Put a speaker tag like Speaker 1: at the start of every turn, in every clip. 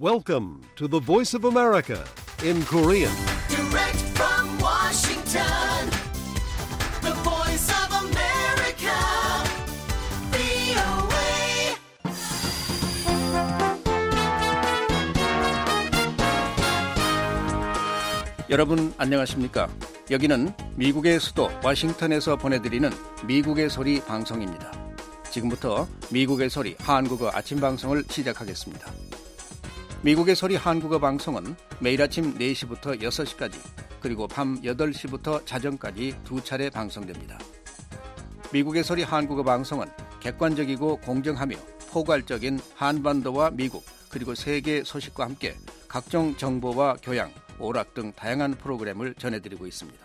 Speaker 1: Welcome to the Voice of America in Korean.
Speaker 2: Direct from Washington, the Voice of America, VOA.
Speaker 3: 여러분 안녕하십니까? 여기는 미국의 수도 워싱턴에서 보내드리는 미국의 소리 방송입니다. 지금부터 미국의 소리 한국어 아침 방송을 시작하겠습니다. 미국의 소리 한국어 방송은 매일 아침 4시부터 6시까지 그리고 밤 8시부터 자정까지 두 차례 방송됩니다. 미국의 소리 한국어 방송은 객관적이고 공정하며 포괄적인 한반도와 미국 그리고 세계 소식과 함께 각종 정보와 교양, 오락 등 다양한 프로그램을 전해드리고 있습니다.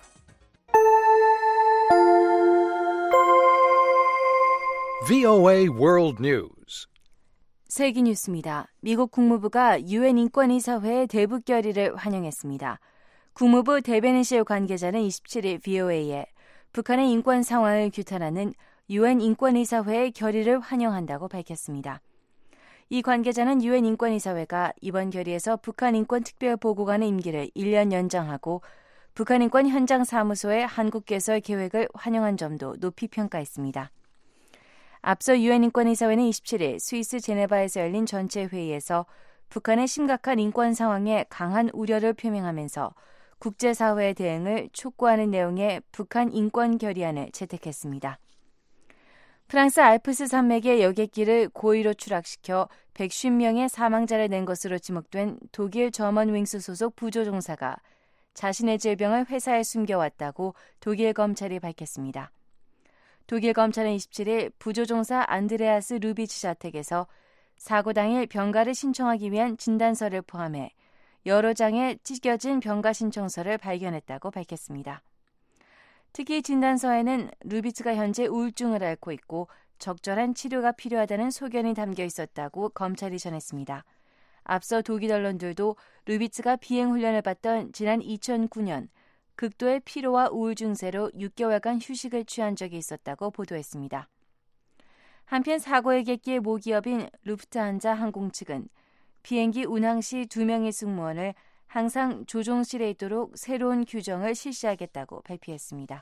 Speaker 1: VOA World News.
Speaker 4: 세계 뉴스입니다. 미국 국무부가 유엔 인권이사회의 대북 결의를 환영했습니다. 국무부 대베니시오 관계자는 27일 VOA에 북한의 인권 상황을 규탄하는 유엔 인권이사회의 결의를 환영한다고 밝혔습니다. 이 관계자는 유엔 인권이사회가 이번 결의에서 북한 인권 특별보고관의 임기를 1년 연장하고 북한 인권 현장 사무소의 한국 개설 계획을 환영한 점도 높이 평가했습니다. 앞서 유엔 인권이사회는 27일 스위스 제네바에서 열린 전체 회의에서 북한의 심각한 인권 상황에 강한 우려를 표명하면서 국제사회의 대응을 촉구하는 내용의 북한 인권 결의안을 채택했습니다. 프랑스 알프스 산맥의 여객기를 고의로 추락시켜 150명의 사망자를 낸 것으로 지목된 독일 저먼윙스 소속 부조종사가 자신의 질병을 회사에 숨겨왔다고 독일 검찰이 밝혔습니다. 독일 검찰은 27일 부조종사 안드레아스 루비츠 자택에서 사고 당일 병가를 신청하기 위한 진단서를 포함해 여러 장의 찢겨진 병가 신청서를 발견했다고 밝혔습니다. 특히 진단서에는 루비츠가 현재 우울증을 앓고 있고 적절한 치료가 필요하다는 소견이 담겨 있었다고 검찰이 전했습니다. 앞서 독일 언론들도 루비츠가 비행훈련을 받던 지난 2009년 극도의 피로와 우울 증세로 6개월간 휴식을 취한 적이 있었다고 보도했습니다. 한편 사고의 객기의 모기업인 루프트한자 항공 측은 비행기 운항 시 2명의 승무원을 항상 조종실에 있도록 새로운 규정을 실시하겠다고 발표했습니다.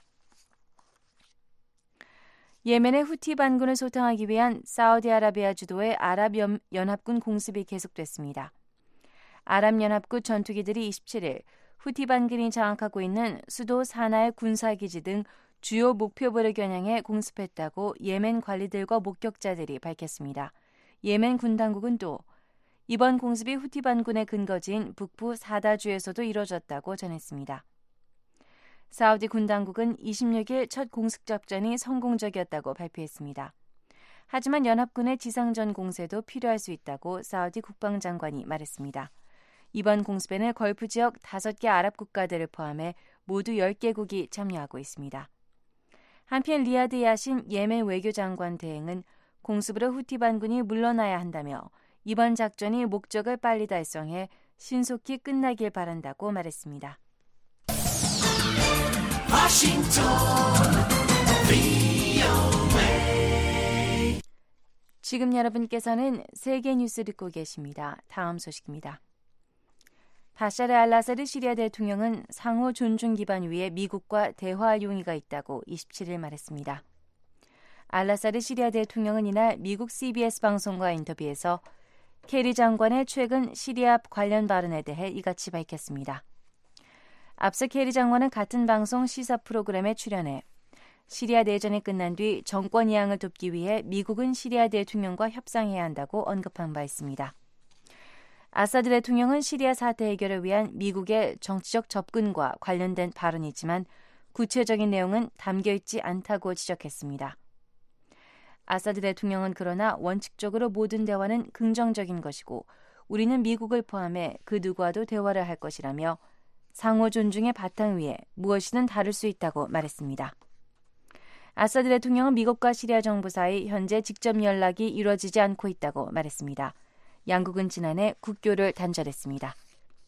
Speaker 4: 예멘의 후티 반군을 소탕하기 위한 사우디아라비아 주도의 아랍연합군 공습이 계속됐습니다. 아랍연합군 전투기들이 27일 후티 반군이 장악하고 있는 수도 사나의 군사기지 등 주요 목표부를 겨냥해 공습했다고 예멘 관리들과 목격자들이 밝혔습니다. 예멘 군 당국은 또 이번 공습이 후티 반군의 근거지인 북부 사다주에서도 이뤄졌다고 전했습니다. 사우디 군 당국은 26일 첫 공습 작전이 성공적이었다고 발표했습니다. 하지만 연합군의 지상전 공세도 필요할 수 있다고 사우디 국방장관이 말했습니다. 이번 공습에는 걸프 지역 5개 아랍 국가들을 포함해 모두 10개국이 참여하고 있습니다. 한편 리야드 야신 예멘 외교장관 대행은 공습으로 후티 반군이 물러나야 한다며 이번 작전이 목적을 빨리 달성해 신속히 끝나길 바란다고 말했습니다. 지금 여러분께서는 세계 뉴스 듣고 계십니다. 다음 소식입니다. 바샤르 알아사드 시리아 대통령은 상호 존중 기반 위에 미국과 대화 용의가 있다고 27일 말했습니다. 알아사드 시리아 대통령은 이날 미국 CBS 방송과 인터뷰에서 케리 장관의 최근 시리아 관련 발언에 대해 이같이 밝혔습니다. 앞서 케리 장관은 같은 방송 시사 프로그램에 출연해 시리아 내전이 끝난 뒤 정권 이양을 돕기 위해 미국은 시리아 대통령과 협상해야 한다고 언급한 바 있습니다. 아사드 대통령은 시리아 사태 해결을 위한 미국의 정치적 접근과 관련된 발언이지만 구체적인 내용은 담겨있지 않다고 지적했습니다. 아사드 대통령은 그러나 원칙적으로 모든 대화는 긍정적인 것이고 우리는 미국을 포함해 그 누구와도 대화를 할 것이라며 상호 존중의 바탕 위에 무엇이든 다룰 수 있다고 말했습니다. 아사드 대통령은 미국과 시리아 정부 사이 현재 직접 연락이 이루어지지 않고 있다고 말했습니다. 양국은 지난해 국교를 단절했습니다.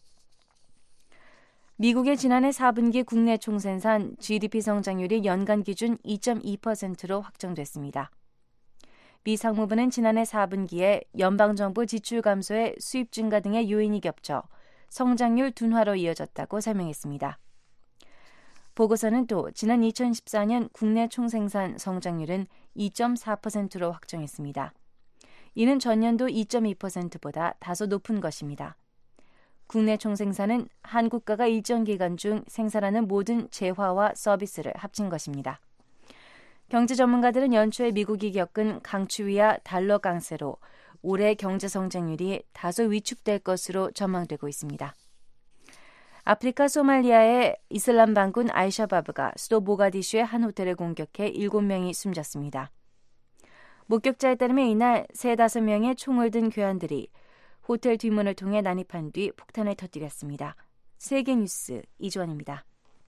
Speaker 4: 미국의 지난해 4분기 국내 총생산 GDP 성장률이 연간 기준 2.2%로 확정됐습니다. 미 상무부는 지난해 4분기에 연방정부 지출 감소에 수입 증가 등의 요인이 겹쳐 성장률 둔화로 이어졌다고 설명했습니다. 보고서는 또 지난 2014년 국내 총생산 성장률은 2.4%로 확정했습니다. 이는 전년도 2.2%보다 다소 높은 것입니다. 국내 총생산은 한국가가 일정 기간 중 생산하는 모든 재화와 서비스를 합친 것입니다. 경제 전문가들은 연초에 미국이 겪은 강추위와 달러 강세로 올해 경제 성장률이 다소 위축될 것으로 전망되고 있습니다. 아프리카 소말리아의 이슬람 반군 알샤바브가 수도 모가디슈의 한 호텔을 공격해 7명이 숨졌습니다. 목격자에 따르면 이날 3-5명의 총을 든 괴한들이 호텔 뒷문을 통해 난입한 뒤 폭탄을 터뜨렸습니다. 세계뉴스 이주원입니다.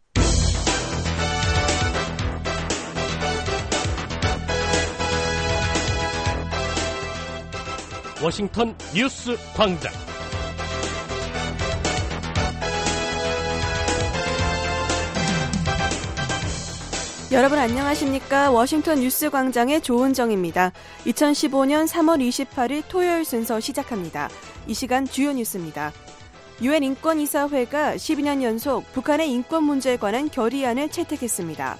Speaker 5: 워싱턴 뉴스 광장.
Speaker 6: 여러분 안녕하십니까? 워싱턴 뉴스 광장의 조은정입니다. 2015년 3월 28일 토요일 순서 시작합니다. 이 시간 주요 뉴스입니다. 유엔 인권이사회가 12년 연속 북한의 인권 문제에 관한 결의안을 채택했습니다.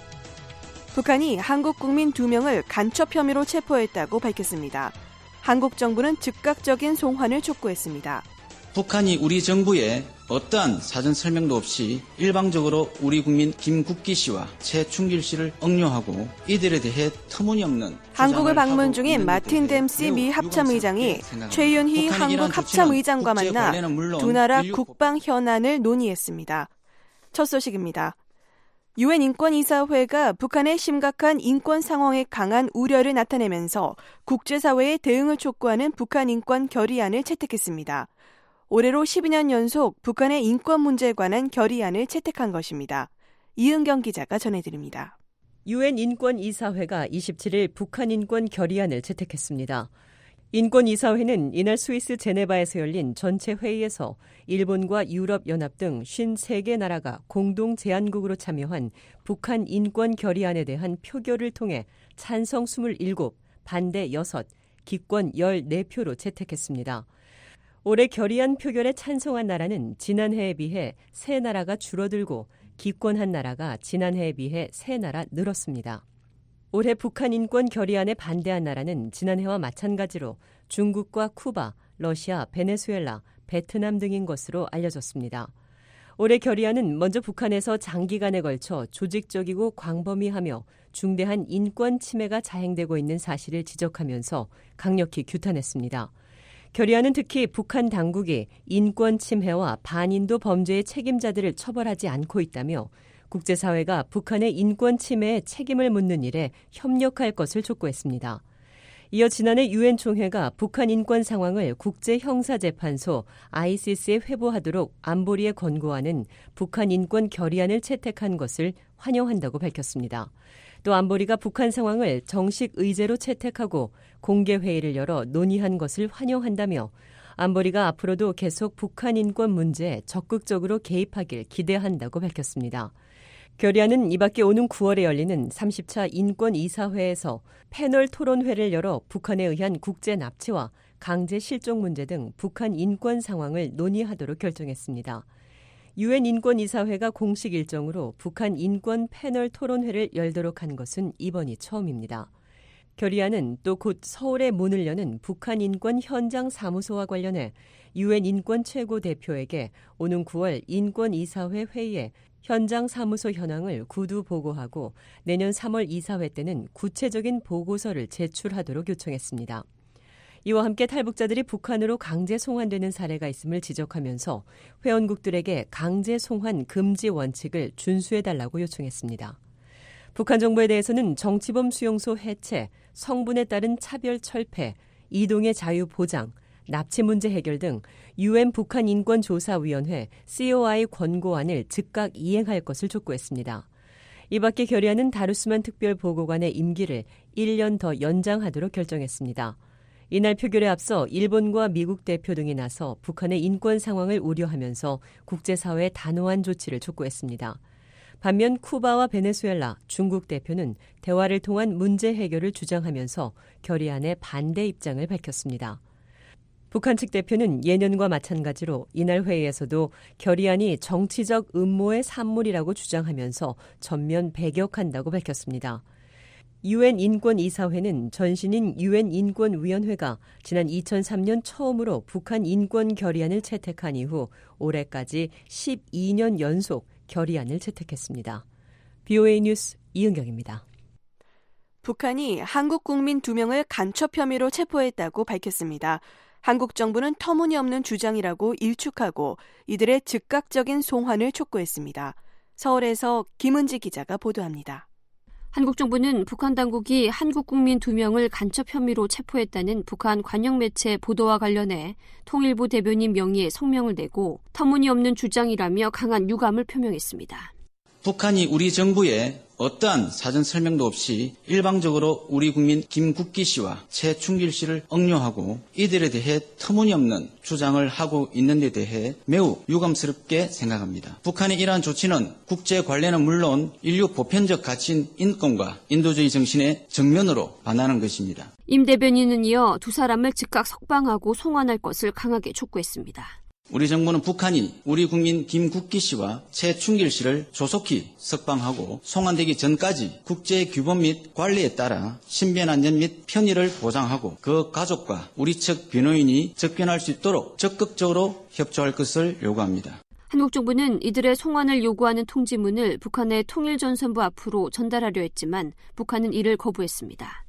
Speaker 6: 북한이 한국 국민 2명을 간첩 혐의로 체포했다고 밝혔습니다. 한국 정부는 즉각적인 송환을 촉구했습니다.
Speaker 7: 북한이 우리 정부에 어떠한 사전 설명도 없이 일방적으로 우리 국민 김국기 씨와 최충길 씨를 억류하고 이들에 대해 터무니없는
Speaker 6: 한국을 방문 중인 마틴 댐시 미 합참의장이 최윤희 한국 합참의장과 만나 두 나라 국방 현안을 논의했습니다. 첫 소식입니다. 유엔 인권이사회가 북한의 심각한 인권 상황에 강한 우려를 나타내면서 국제사회의 대응을 촉구하는 북한 인권 결의안을 채택했습니다. 올해로 12년 연속 북한의 인권 문제에 관한 결의안을 채택한 것입니다. 이은경 기자가 전해드립니다.
Speaker 8: 유엔 인권이사회가 27일 북한 인권 결의안을 채택했습니다. 인권이사회는 이날 스위스 제네바에서 열린 전체 회의에서 일본과 유럽연합 등 53개 나라가 공동 제안국으로 참여한 북한 인권 결의안에 대한 표결을 통해 찬성 27, 반대 6, 기권 14표로 채택했습니다. 올해 결의안 표결에 찬성한 나라는 지난해에 비해 3나라가 줄어들고 기권한 나라가 지난해에 비해 3나라 늘었습니다. 올해 북한 인권 결의안에 반대한 나라는 지난해와 마찬가지로 중국과 쿠바, 러시아, 베네수엘라, 베트남 등인 것으로 알려졌습니다. 올해 결의안은 먼저 북한에서 장기간에 걸쳐 조직적이고 광범위하며 중대한 인권 침해가 자행되고 있는 사실을 지적하면서 강력히 규탄했습니다. 결의안은 특히 북한 당국이 인권 침해와 반인도 범죄의 책임자들을 처벌하지 않고 있다며 국제사회가 북한의 인권 침해에 책임을 묻는 일에 협력할 것을 촉구했습니다. 이어 지난해 유엔 총회가 북한 인권 상황을 국제형사재판소 ICC에 회부하도록 안보리에 권고하는 북한 인권 결의안을 채택한 것을 환영한다고 밝혔습니다. 또 안보리가 북한 상황을 정식 의제로 채택하고 공개 회의를 열어 논의한 것을 환영한다며 안보리가 앞으로도 계속 북한 인권 문제에 적극적으로 개입하길 기대한다고 밝혔습니다. 결의안은 이밖에 오는 9월에 열리는 30차 인권이사회에서 패널 토론회를 열어 북한에 의한 국제 납치와 강제 실종 문제 등 북한 인권 상황을 논의하도록 결정했습니다. 유엔 인권이사회가 공식 일정으로 북한 인권 패널 토론회를 열도록 한 것은 이번이 처음입니다. 결의안은 또 곧 서울에 문을 여는 북한 인권 현장 사무소와 관련해 유엔 인권 최고 대표에게 오는 9월 인권이사회 회의에 현장 사무소 현황을 구두 보고하고 내년 3월 이사회 때는 구체적인 보고서를 제출하도록 요청했습니다. 이와 함께 탈북자들이 북한으로 강제 송환되는 사례가 있음을 지적하면서 회원국들에게 강제 송환 금지 원칙을 준수해달라고 요청했습니다. 북한 정부에 대해서는 정치범 수용소 해체, 성분에 따른 차별 철폐, 이동의 자유 보장, 납치 문제 해결 등 유엔 북한 인권조사위원회 COI 권고안을 즉각 이행할 것을 촉구했습니다. 이 밖에 결의안은 다루스만 특별보고관의 임기를 1년 더 연장하도록 결정했습니다. 이날 표결에 앞서 일본과 미국 대표 등이 나서 북한의 인권 상황을 우려하면서 국제사회의 단호한 조치를 촉구했습니다. 반면 쿠바와 베네수엘라, 중국 대표는 대화를 통한 문제 해결을 주장하면서 결의안에 반대 입장을 밝혔습니다. 북한 측 대표는 예년과 마찬가지로 이날 회의에서도 결의안이 정치적 음모의 산물이라고 주장하면서 전면 배격한다고 밝혔습니다. 유엔 인권이사회는 전신인 유엔 인권위원회가 지난 2003년 처음으로 북한 인권 결의안을 채택한 이후 올해까지 12년 연속 결의안을 채택했습니다. BOA 뉴스 이은경입니다.
Speaker 6: 북한이 한국 국민 2명을 간첩 혐의로 체포했다고 밝혔습니다. 한국 정부는 터무니없는 주장이라고 일축하고 이들의 즉각적인 송환을 촉구했습니다. 서울에서 김은지 기자가 보도합니다.
Speaker 9: 한국 정부는 북한 당국이 한국 국민 2명을 간첩 혐의로 체포했다는 북한 관영 매체 보도와 관련해 통일부 대변인 명의의 성명을 내고 터무니없는 주장이라며 강한 유감을 표명했습니다.
Speaker 7: 북한이 우리 정부에 어떠한 사전 설명도 없이 일방적으로 우리 국민 김국기 씨와 최충길 씨를 억류하고 이들에 대해 터무니없는 주장을 하고 있는 데 대해 매우 유감스럽게 생각합니다. 북한의 이러한 조치는 국제 관례는 물론 인류 보편적 가치인 인권과 인도주의 정신에 정면으로 반하는 것입니다.
Speaker 9: 임 대변인은 이어 두 사람을 즉각 석방하고 송환할 것을 강하게 촉구했습니다.
Speaker 7: 우리 정부는 북한이 우리 국민 김국기 씨와 최충길 씨를 조속히 석방하고 송환되기 전까지 국제규범 및 관리에 따라 신변 안전 및 편의를 보장하고 그 가족과 우리 측 변호인이 접견할 수 있도록 적극적으로 협조할 것을 요구합니다.
Speaker 9: 한국 정부는 이들의 송환을 요구하는 통지문을 북한의 통일전선부 앞으로 전달하려 했지만 북한은 이를 거부했습니다.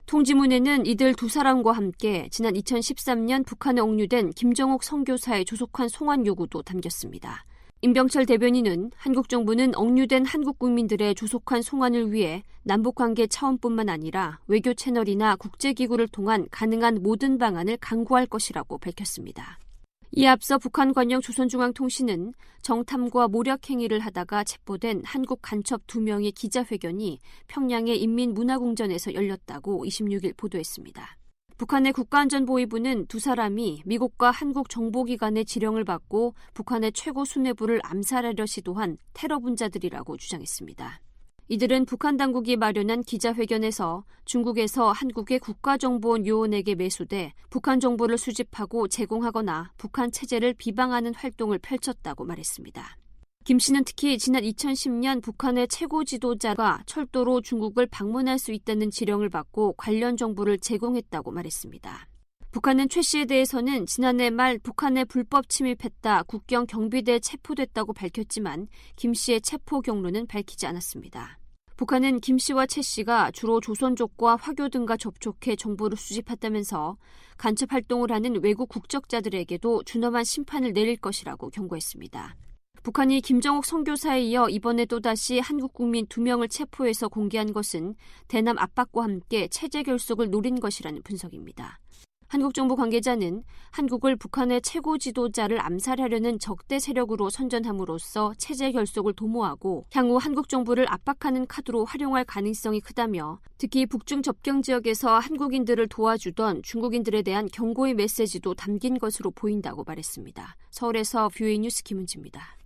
Speaker 9: 통지문에는 이들 두 사람과 함께 지난 2013년 북한에 억류된 김정옥 선교사의 조속한 송환 요구도 담겼습니다. 임병철 대변인은 한국 정부는 억류된 한국 국민들의 조속한 송환을 위해 남북관계 차원뿐만 아니라 외교 채널이나 국제기구를 통한 가능한 모든 방안을 강구할 것이라고 밝혔습니다. 이에 앞서 북한 관영 조선중앙통신은 정탐과 모략 행위를 하다가 체포된 한국 간첩 2명의 기자회견이 평양의 인민문화궁전에서 열렸다고 26일 보도했습니다. 북한의 국가안전보위부는 두 사람이 미국과 한국 정보기관의 지령을 받고 북한의 최고 수뇌부를 암살하려 시도한 테러 분자들이라고 주장했습니다. 이들은 북한 당국이 마련한 기자회견에서 중국에서 한국의 국가정보원 요원에게 매수돼 북한 정보를 수집하고 제공하거나 북한 체제를 비방하는 활동을 펼쳤다고 말했습니다. 김 씨는 특히 지난 2010년 북한의 최고 지도자가 철도로 중국을 방문할 수 있다는 지령을 받고 관련 정보를 제공했다고 말했습니다. 북한은 최 씨에 대해서는 지난해 말 북한에 불법 침입했다 국경 경비대에 체포됐다고 밝혔지만 김 씨의 체포 경로는 밝히지 않았습니다. 북한은 김 씨와 최 씨가 주로 조선족과 화교 등과 접촉해 정보를 수집했다면서 간첩 활동을 하는 외국 국적자들에게도 준엄한 심판을 내릴 것이라고 경고했습니다. 북한이 김정옥 선교사에 이어 이번에 또다시 한국 국민 2명을 체포해서 공개한 것은 대남 압박과 함께 체제 결속을 노린 것이라는 분석입니다. 한국 정부 관계자는 한국을 북한의 최고 지도자를 암살하려는 적대 세력으로 선전함으로써 체제 결속을 도모하고 향후 한국 정부를 압박하는 카드로 활용할 가능성이 크다며 특히 북중 접경 지역에서 한국인들을 도와주던 중국인들에 대한 경고의 메시지도 담긴 것으로 보인다고 말했습니다. 서울에서 BOA 뉴스 김은지입니다.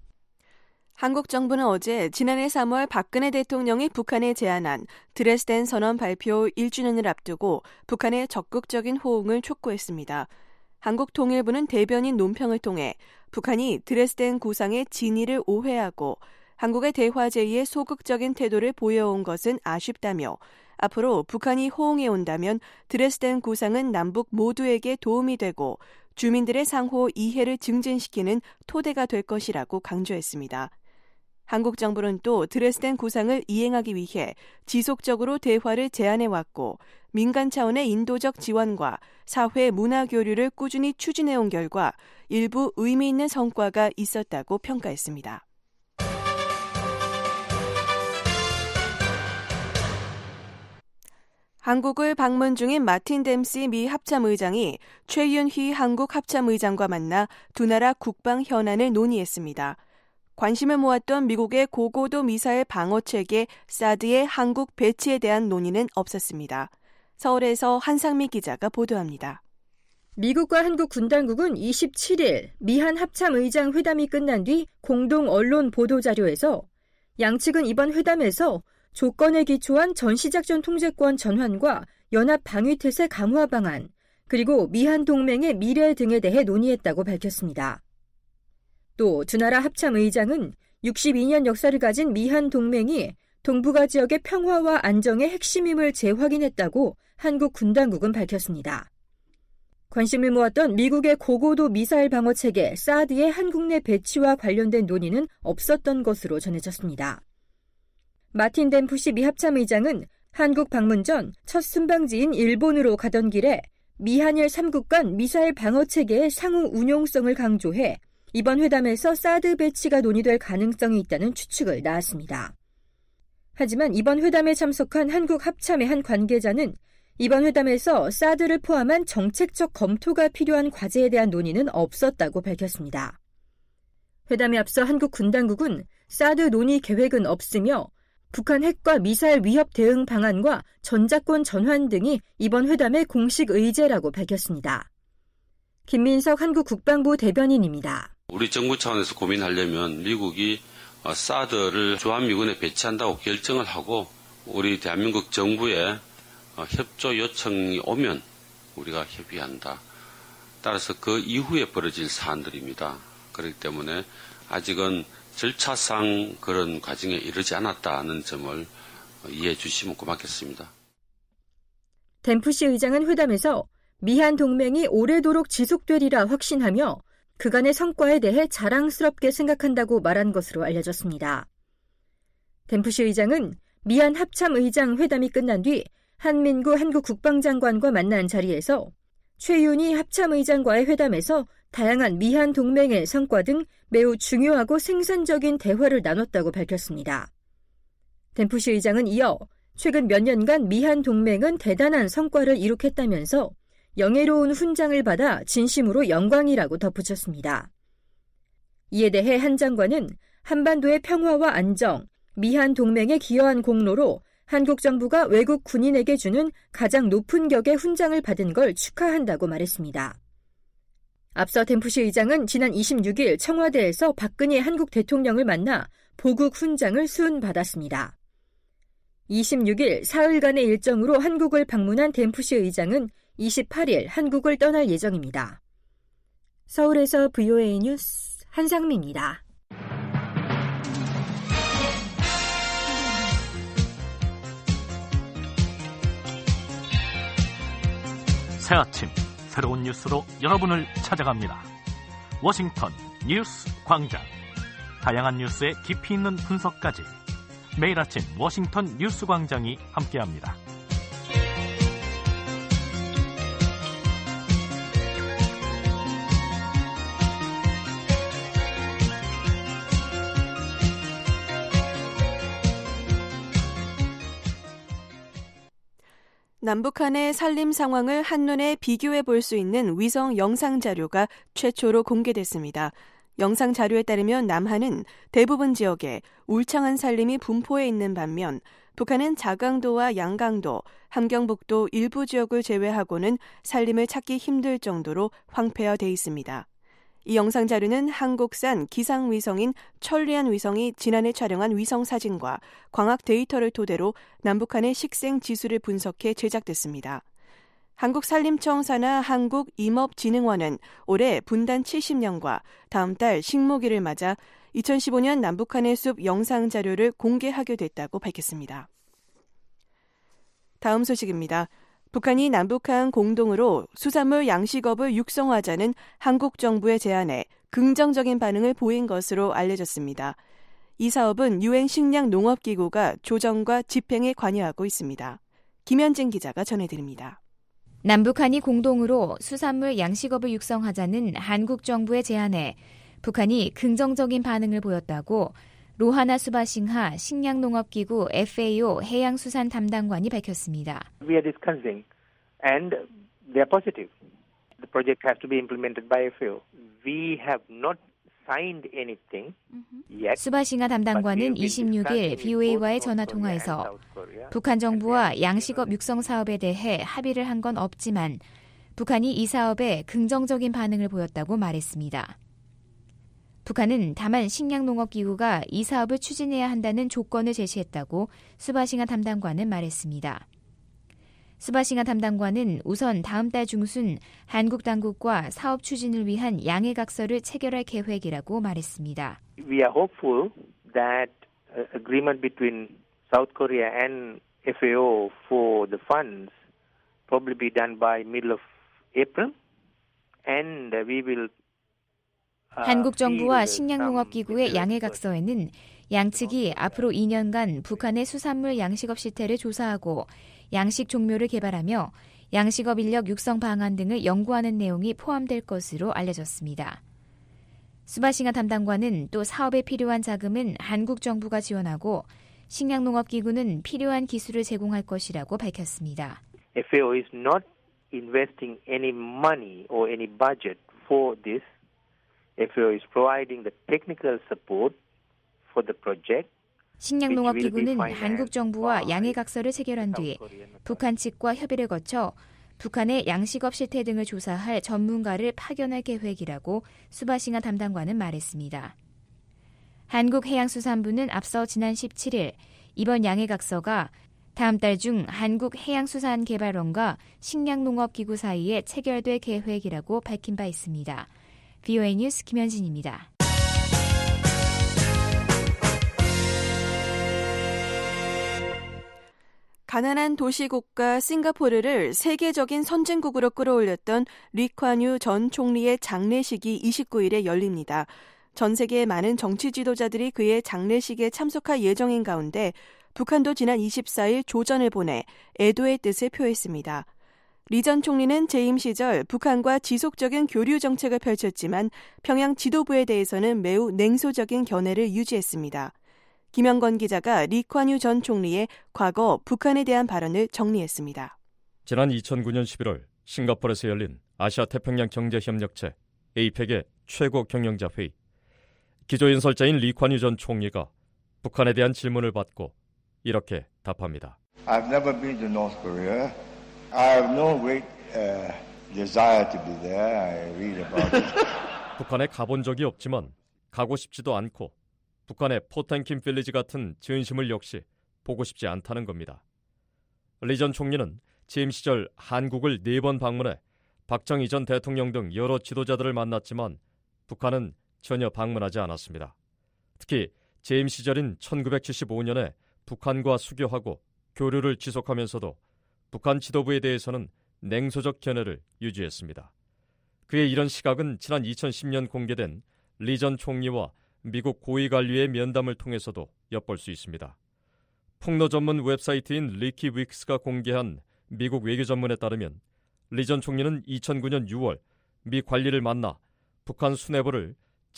Speaker 6: 한국 정부는 어제 지난해 3월 박근혜 대통령이 북한에 제안한 드레스덴 선언 발표 1주년을 앞두고 북한의 적극적인 호응을 촉구했습니다. 한국통일부는 대변인 논평을 통해 북한이 드레스덴 구상의 진위를 오해하고 한국의 대화 제의에 소극적인 태도를 보여온 것은 아쉽다며 앞으로 북한이 호응해온다면 드레스덴 구상은 남북 모두에게 도움이 되고 주민들의 상호 이해를 증진시키는 토대가 될 것이라고 강조했습니다. 한국 정부는 또 드레스덴 구상을 이행하기 위해 지속적으로 대화를 제안해왔고 민간 차원의 인도적 지원과 사회 문화 교류를 꾸준히 추진해온 결과 일부 의미 있는 성과가 있었다고 평가했습니다. 한국을 방문 중인 마틴 댐시 미 합참의장이 최윤희 한국 합참의장과 만나 두 나라 국방 현안을 논의했습니다. 관심을 모았던 미국의 고고도 미사일 방어체계 사드의 한국 배치에 대한 논의는 없었습니다. 서울에서 한상미 기자가 보도합니다.
Speaker 10: 미국과 한국 군 당국은 27일 미한 합참의장 회담이 끝난 뒤 공동 언론 보도자료에서 양측은 이번 회담에서 조건에 기초한 전시작전 통제권 전환과 연합 방위태세 강화 방안, 그리고 미한 동맹의 미래 등에 대해 논의했다고 밝혔습니다. 또 두 나라 합참의장은 62년 역사를 가진 미한 동맹이 동북아 지역의 평화와 안정의 핵심임을 재확인했다고 한국 군 당국은 밝혔습니다. 관심을 모았던 미국의 고고도 미사일 방어 체계 사드의 한국 내 배치와 관련된 논의는 없었던 것으로 전해졌습니다. 마틴 댐푸시 미 합참의장은 한국 방문 전 첫 순방지인 일본으로 가던 길에 미한일 3국 간 미사일 방어 체계의 상호 운용성을 강조해 이번 회담에서 사드 배치가 논의될 가능성이 있다는 추측을 낳았습니다. 하지만 이번 회담에 참석한 한국 합참의 한 관계자는 이번 회담에서 사드를 포함한 정책적 검토가 필요한 과제에 대한 논의는 없었다고 밝혔습니다. 회담에 앞서 한국 군 당국은 사드 논의 계획은 없으며 북한 핵과 미사일 위협 대응 방안과 전자권 전환 등이 이번 회담의 공식 의제라고 밝혔습니다. 김민석 한국 국방부 대변인입니다.
Speaker 11: 우리 정부 차원에서 고민하려면 미국이 사드를 주한미군에 배치한다고 결정을 하고 우리 대한민국 정부에 협조 요청이 오면 우리가 협의한다. 따라서 그 이후에 벌어질 사안들입니다. 그렇기 때문에 아직은 절차상 그런 과정에 이르지 않았다는 점을 이해해 주시면 고맙겠습니다.
Speaker 10: 댐푸시 의장은 회담에서 미한 동맹이 오래도록 지속되리라 확신하며 그간의 성과에 대해 자랑스럽게 생각한다고 말한 것으로 알려졌습니다. 댐푸시 의장은 미한 합참의장 회담이 끝난 뒤 한민구 한국 국방장관과 만난 자리에서 최윤희 합참의장과의 회담에서 다양한 미한 동맹의 성과 등 매우 중요하고 생산적인 대화를 나눴다고 밝혔습니다. 댐푸시 의장은 이어 최근 몇 년간 미한 동맹은 대단한 성과를 이룩했다면서 영예로운 훈장을 받아 진심으로 영광이라고 덧붙였습니다. 이에 대해 한 장관은 한반도의 평화와 안정, 미한 동맹에 기여한 공로로 한국 정부가 외국 군인에게 주는 가장 높은 격의 훈장을 받은 걸 축하한다고 말했습니다. 앞서 댐푸시 의장은 지난 26일 청와대에서 박근혜 한국 대통령을 만나 보국 훈장을 수은받았습니다. 26일 사흘간의 일정으로 한국을 방문한 댐푸시 의장은 28일 한국을 떠날 예정입니다. 서울에서 VOA 뉴스 한상미입니다.
Speaker 12: 새 아침 새로운 뉴스로 여러분을 찾아갑니다. 워싱턴 뉴스 광장. 다양한 뉴스의 깊이 있는 분석까지 매일 아침 워싱턴 뉴스 광장이 함께합니다.
Speaker 6: 남북한의 산림 상황을 한눈에 비교해 볼 수 있는 위성 영상 자료가 최초로 공개됐습니다. 영상 자료에 따르면 남한은 대부분 지역에 울창한 산림이 분포해 있는 반면 북한은 자강도와 양강도, 함경북도 일부 지역을 제외하고는 산림을 찾기 힘들 정도로 황폐화돼 있습니다. 이 영상 자료는 한국산 기상위성인 천리안 위성이 지난해 촬영한 위성 사진과 광학 데이터를 토대로 남북한의 식생 지수를 분석해 제작됐습니다. 한국산림청 산하 한국임업진흥원은 올해 분단 70년과 다음 달 식목일을 맞아 2015년 남북한의 숲 영상 자료를 공개하게 됐다고 밝혔습니다. 다음 소식입니다. 북한이 남북한 공동으로 수산물 양식업을 육성하자는 한국 정부의 제안에 긍정적인 반응을 보인 것으로 알려졌습니다. 이 사업은 유엔 식량농업기구가 조정과 집행에 관여하고 있습니다. 김현진 기자가 전해드립니다.
Speaker 13: 남북한이 공동으로 수산물 양식업을 육성하자는 한국 정부의 제안에 북한이 긍정적인 반응을 보였다고 로하나 수바싱하 식량농업기구 FAO 해양수산 담당관이 밝혔습니다.
Speaker 14: We are discussing and they are positive. The project has to be implemented by FAO. We have not signed anything yet.
Speaker 13: 수바싱하 담당관은 26일 VOA와의 전화통화에서 북한 정부와 양식업 육성 사업에 대해 합의를 한 건 없지만 북한이 이 사업에 긍정적인 반응을 보였다고 말했습니다. 북한은 다만 식량농업기구가 이 사업을 추진해야 한다는 조건을 제시했다고 수바싱하 담당관은 말했습니다. 수바싱하 담당관은 우선 다음 달 중순 한국 당국과 사업 추진을 위한 양해각서를 체결할 계획이라고 말했습니다.
Speaker 14: We are hopeful that agreement between South Korea and FAO for the funds probably be done by middle of April, and we will.
Speaker 13: 한국 정부와 식량농업기구의 양해각서에는 양측이 앞으로 2년간 북한의 수산물 양식업 실태를 조사하고 양식 종묘를 개발하며 양식업 인력 육성 방안 등을 연구하는 내용이 포함될 것으로 알려졌습니다. 수바싱하 담당관은 또 사업에 필요한 자금은 한국 정부가 지원하고 식량농업기구는 필요한 기술을 제공할 것이라고 밝혔습니다.
Speaker 14: FAO is not investing any money or any budget for this. FAO is providing the technical support for the project.
Speaker 13: 식량농업기구는 한국 정부와 양해각서를 체결한 뒤 북한 측과 협의를 거쳐 북한의 양식업 실태 등을 조사할 전문가를 파견할 계획이라고 수바싱하 담당관은 말했습니다. 한국해양수산부는 앞서 지난 17일 이번 양해각서가 다음 달 중 한국해양수산개발원과 식량농업기구 사이에 체결될 계획이라고 밝힌 바 있습니다. VOA 뉴스 김현진입니다.
Speaker 6: 가난한 도시국가 싱가포르를 세계적인 선진국으로 끌어올렸던 리콴유 전 총리의 장례식이 29일에 열립니다. 전 세계의 많은 정치 지도자들이 그의 장례식에 참석할 예정인 가운데 북한도 지난 24일 조전을 보내 애도의 뜻을 표했습니다. 리 전 총리는 재임 시절 북한과 지속적인 교류 정책을 펼쳤지만 평양 지도부에 대해서는 매우 냉소적인 견해를 유지했습니다. 김영건 기자가 리콴유 전 총리의 과거 북한에 대한 발언을 정리했습니다.
Speaker 15: 지난 2009년 11월 싱가포르에서 열린 아시아태평양 경제협력체 APEC의 최고 경영자 회의. 기조연설자인 리콴유 전 총리가 북한에 대한 질문을 받고 이렇게 답합니다.
Speaker 16: I've never been to North Korea. I have no great desire to be there. I read about it.
Speaker 15: 북한에 가본 적이 없지만 가고 싶지도 않고 북한의 포텐킨 빌리지 같은 전시물 역시 보고 싶지 않다는 겁니다. 리 전 총리는 재임 시절 한국을 4번 방문해 박정희 전 대통령 등 여러 지도자들을 만났지만 북한은 전혀 방문하지 않았습니다. 특히 재임 시절인 1975년에 북한과 수교하고 교류를 지속하면서도 북한 지도부에 대해서는 냉소적 견해를 유지했습니다. 그의 이런 시각은 지난 2010년 공개된 리 전 총리와 미국 고위 관리의 면담을 통해서도 엿볼 수 있습니다. 폭로 전문 웹사이트인 리키 윅스가 공개한 미국 외교 전문에 따르면 리 전 총리는 2009년 6월 미 관리를 만나 북한 수뇌부를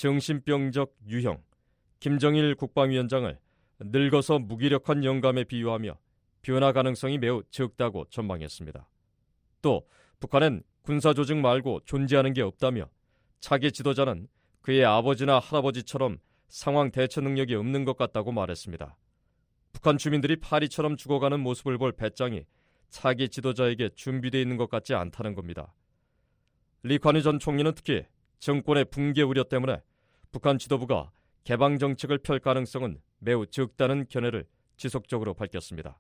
Speaker 15: 정신병적 유형, 김정일 국방위원장을 늙어서 무기력한 영감에 비유하며 변화 가능성이 매우 적다고 전망했습니다. 또 북한엔 군사조직 말고 존재하는 게 없다며 차기 지도자는 그의 아버지나 할아버지처럼 상황 대처 능력이 없는 것 같다고 말했습니다. 북한 주민들이 파리처럼 죽어가는 모습을 볼 배짱이 차기 지도자에게 준비되어 있는 것 같지 않다는 겁니다. 리콴유 전 총리는 특히 정권의 붕괴 우려 때문에 북한 지도부가 개방 정책을 펼 가능성은 매우 적다는 견해를 지속적으로 밝혔습니다.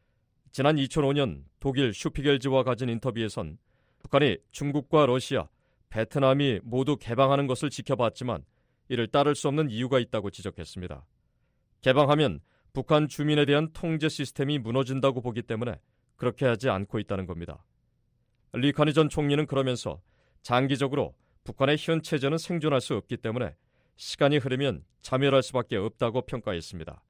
Speaker 15: 지난 2005년 독일 슈피겔지와 가진 인터뷰에선 북한이 중국과 러시아, 베트남이 모두 개방하는 것을 지켜봤지만 이를 따를 수 없는 이유가 있다고 지적했습니다. 개방하면 북한 주민에 대한 통제 시스템이 무너진다고 보기 때문에 그렇게 하지 않고 있다는 겁니다. 리콴유 전 총리는 그러면서 장기적으로 북한의 현 체제는 생존할 수 없기 때문에 시간이 흐르면 자멸할 수밖에 없다고 평가했습니다.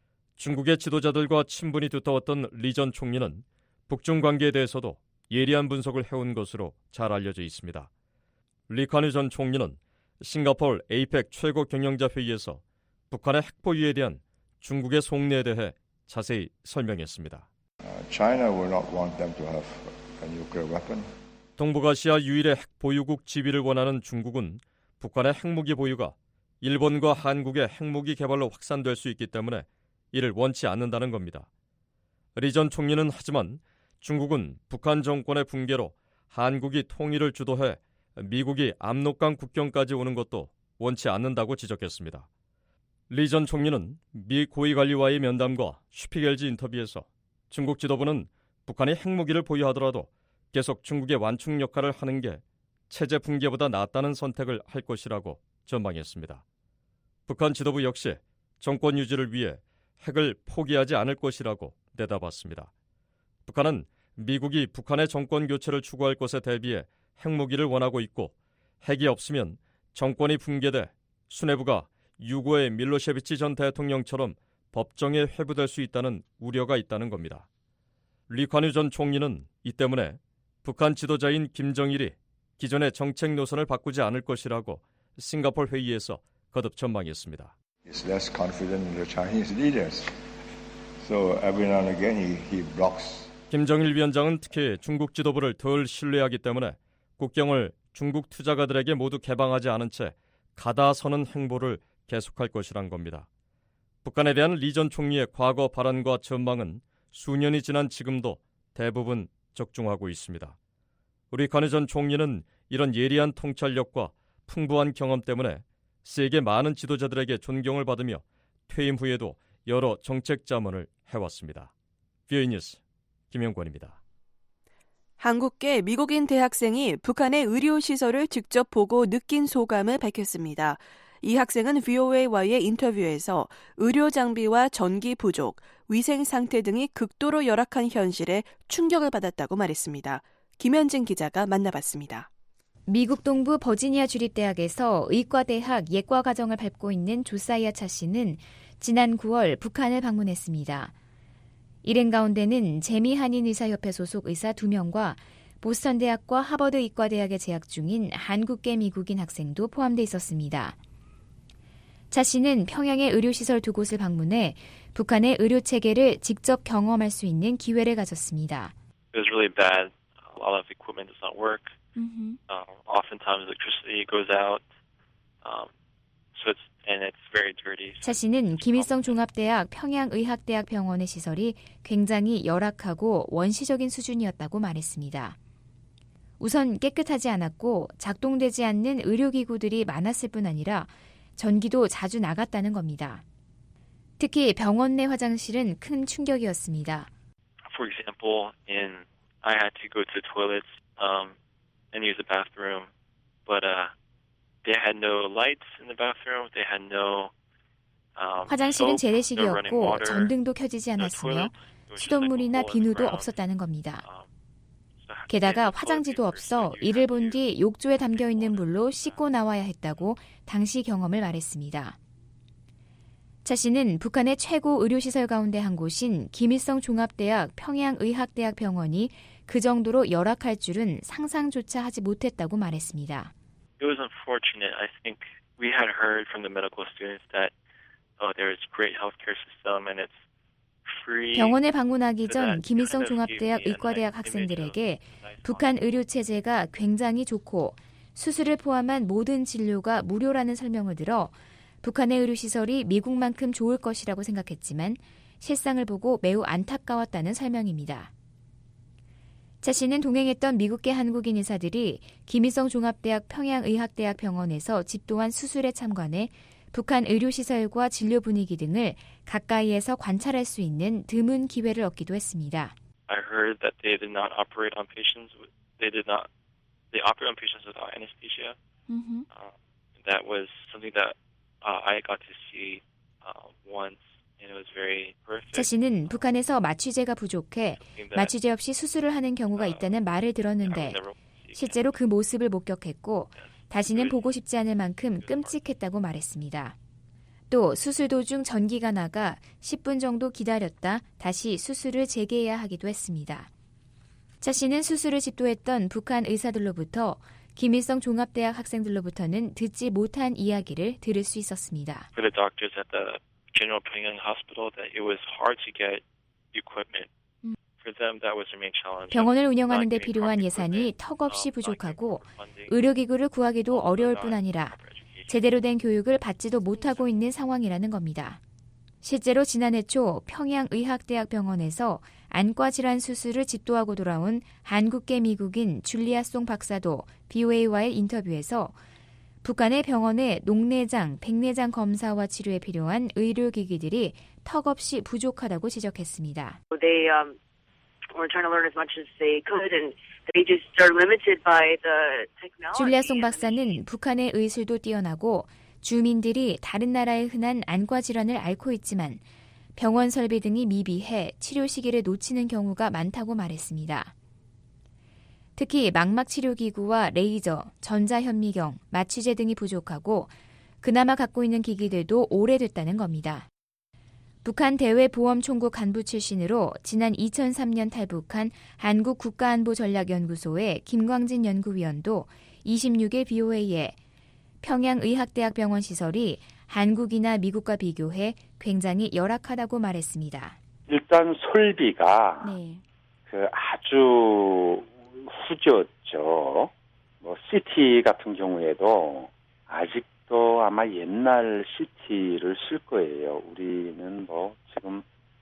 Speaker 15: 중국의 지도자들과 친분이 두터웠던 리 전 총리는 북중 관계에 대해서도 예리한 분석을 해온 것으로 잘 알려져 있습니다. 리콴유 전 총리는 싱가포르 APEC 최고 경영자 회의에서 북한의 핵 보유에 대한 중국의 속내에 대해 자세히 설명했습니다.
Speaker 16: China will not want them to have a nuclear weapon.
Speaker 15: 동북아시아 유일의 핵 보유국 지위를 원하는 중국은 북한의 핵무기 보유가 일본과 한국의 핵무기 개발로 확산될 수 있기 때문에 이를 원치 않는다는 겁니다. 리 전 총리는 하지만 중국은 북한 정권의 붕괴로 한국이 통일을 주도해 미국이 압록강 국경까지 오는 것도 원치 않는다고 지적했습니다. 리 전 총리는 미 고위관리와의 면담과 슈피겔지 인터뷰에서 중국 지도부는 북한이 핵무기를 보유하더라도 계속 중국의 완충 역할을 하는 게 체제 붕괴보다 낫다는 선택을 할 것이라고 전망했습니다. 북한 지도부 역시 정권 유지를 위해 핵을 포기하지 않을 것이라고 내다봤습니다. 북한은 미국이 북한의 정권 교체를 추구할 것에 대비해 핵무기를 원하고 있고 핵이 없으면 정권이 붕괴돼 수뇌부가 유고의 밀로셰비치 전 대통령처럼 법정에 회부될 수 있다는 우려가 있다는 겁니다. 리관유 전 총리는 이 때문에 북한 지도자인 김정일이 기존의 정책 노선을 바꾸지 않을 것이라고 싱가포르 회의에서 거듭 전망했습니다.
Speaker 16: He's less confident in the Chinese leaders. So every now and again he blocks.
Speaker 15: 김정일 위원장은 특히 중국 지도부를 덜 신뢰하기 때문에 국경을 중국 투자가들에게 모두 개방하지 않은 채 가다서는 행보를 계속할 것이란 겁니다. 북한에 대한 리 전 총리의 과거 발언과 전망은 수년이 지난 지금도 대부분 적중하고 있습니다. 우리 관우 전 총리는 이런 예리한 통찰력과 풍부한 경험 때문에 세계 많은 지도자들에게 존경을 받으며 퇴임 후에도 여러 정책 자문을 해왔습니다. VOA 뉴스 김영권입니다.
Speaker 6: 한국계 미국인 대학생이 북한의 의료시설을 직접 보고 느낀 소감을 밝혔습니다. 이 학생은 VOA와의 인터뷰에서 의료 장비와 전기 부족, 위생 상태 등이 극도로 열악한 현실에 충격을 받았다고 말했습니다. 김현진 기자가 만나봤습니다.
Speaker 13: 미국 동부 버지니아 주립대학에서 의과대학 예과 과정을 밟고 있는 조사이아 차 씨는 지난 9월 북한을 방문했습니다. 일행 가운데는 재미한인의사협회 소속 의사 2명과 보스턴 대학과 하버드 의과대학에 재학 중인 한국계 미국인 학생도 포함돼 있었습니다. 차 씨는 평양의 의료시설 2곳을 방문해 북한의 의료체계를 직접 경험할 수 있는 기회를 가졌습니다.
Speaker 17: It was really bad. A lot of equipment does not work. Oftentimes electricity goes out. And it's very dirty.
Speaker 13: 차 씨는 김일성 종합대학 평양의학대학 병원의 시설이 굉장히 열악하고 원시적인 수준이었다고 말했습니다. 우선 깨끗하지 않았고 작동되지 않는 의료기구들이 많았을 뿐 아니라 전기도 자주 나갔다는 겁니다. 특히 병원 내 화장실은 큰 충격이었습니다.
Speaker 17: For example, I had to go to the toilets and use the bathroom, but they had no lights in the bathroom. They had no
Speaker 13: 화장실은 재래식이었고 전등도 켜지지 않았으며 수돗물이나 비누도 없었다는 겁니다. 게다가 화장지도 없어 이를 본 뒤 욕조에 담겨있는 물로 씻고 나와야 했다고 당시 경험을 말했습니다. 차 씨는 북한의 최고 의료시설 가운데 한 곳인 김일성 종합대학 평양의학대학 병원이 그 정도로 열악할 줄은 상상조차 하지 못했다고 말했습니다.
Speaker 17: It was unfortunate. I think we had heard from the medical students that there is great healthcare system and it's
Speaker 13: 병원에 방문하기 전 김일성 종합대학 의과대학 학생들에게 북한 의료체제가 굉장히 좋고 수술을 포함한 모든 진료가 무료라는 설명을 들어 북한의 의료시설이 미국만큼 좋을 것이라고 생각했지만 실상을 보고 매우 안타까웠다는 설명입니다. 차 씨는 동행했던 미국계 한국인 의사들이 김일성 종합대학 평양의학대학 병원에서 집도한 수술에 참관해 북한 의료시설과 진료 분위기 등을 가까이에서 관찰할 수 있는 드문 기회를 얻기도 했습니다.
Speaker 17: I heard that they did not operate on patients. They operate on patients without anesthesia. That was something that I got to see once. And it was very perfect.
Speaker 13: 차 씨는 북한에서 마취제가 부족해 마취제 없이 수술을 하는 경우가 있다는 말을 들었는데 실제로 그 모습을 목격했고 다시는 보고 싶지 않을 만큼 끔찍했다고 말했습니다. 또 수술 도중 전기가 나가 10분 정도 기다렸다 다시 수술을 재개해야 하기도 했습니다. 차 씨는 수술을 집도했던 북한 의사들로부터 김일성 종합대학 학생들로부터는 듣지 못한 이야기를 들을 수 있었습니다.
Speaker 17: For the doctors at the General Pyongyang Hospital, that it was hard to get equipment. For them, that was their main challenge.
Speaker 13: 병원을 운영하는 데 필요한 예산이 턱없이 부족하고 의료기구를 구하기도 어려울 뿐 아니라 제대로 된 교육을 받지도 못하고 있는 상황이라는 겁니다. 실제로 지난해 초 평양의학대학 병원에서 안과 질환 수술을 집도하고 돌아온 한국계 미국인 줄리아 송 박사도 BOA와의 인터뷰에서 북한의 병원에 녹내장, 백내장 검사와 치료에 필요한 의료기기들이 턱없이 부족하다고 지적했습니다. 줄리아 송 박사는 북한의 의술도 뛰어나고 주민들이 다른 나라의 흔한 안과 질환을 앓고 있지만 병원 설비 등이 미비해 치료 시기를 놓치는 경우가 많다고 말했습니다. 특히 망막치료기구와 레이저, 전자현미경, 마취제 등이 부족하고 그나마 갖고 있는 기기들도 오래됐다는 겁니다. 북한 대외보험총국 간부 출신으로 지난 2003년 탈북한 한국국가안보전략연구소의 김광진 연구위원도 26일 BOA에 평양의학대학병원 시설이 한국이나 미국과 비교해 굉장히 열악하다고 말했습니다.
Speaker 18: 일단 설비가 아주 후졌죠. CT 같은 경우에도 아직도 아마 옛날 CT를 쓸 거예요. 우리는 지금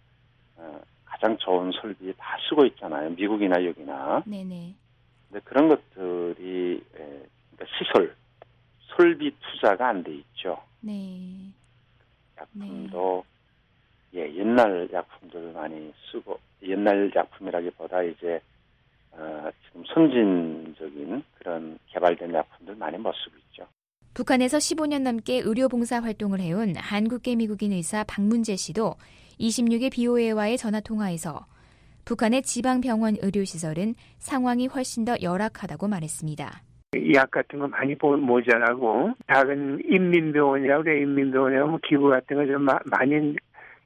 Speaker 18: 가장 좋은 설비 다 쓰고 있잖아요. 미국이나 여기나. 네네. 근데 그런 것들이 그러니까 시설, 설비 투자가 안 돼 있죠. 네. 약품도 옛날 약품들 많이 쓰고 옛날 약품이라기보다 이제 지금 선진적인 그런 개발된 약품들 많이 못 쓰고 있죠.
Speaker 13: 북한에서 15년 넘게 의료봉사 활동을 해온 한국계 미국인 의사 박문재 씨도 26일 BOA와의 전화통화에서 북한의 지방병원 의료시설은 상황이 훨씬 더 열악하다고 말했습니다.
Speaker 19: 약 같은 거 많이 모자라고 작은 인민병원이라고 그래. 인민병원이라고 기구 같은 거 좀 많이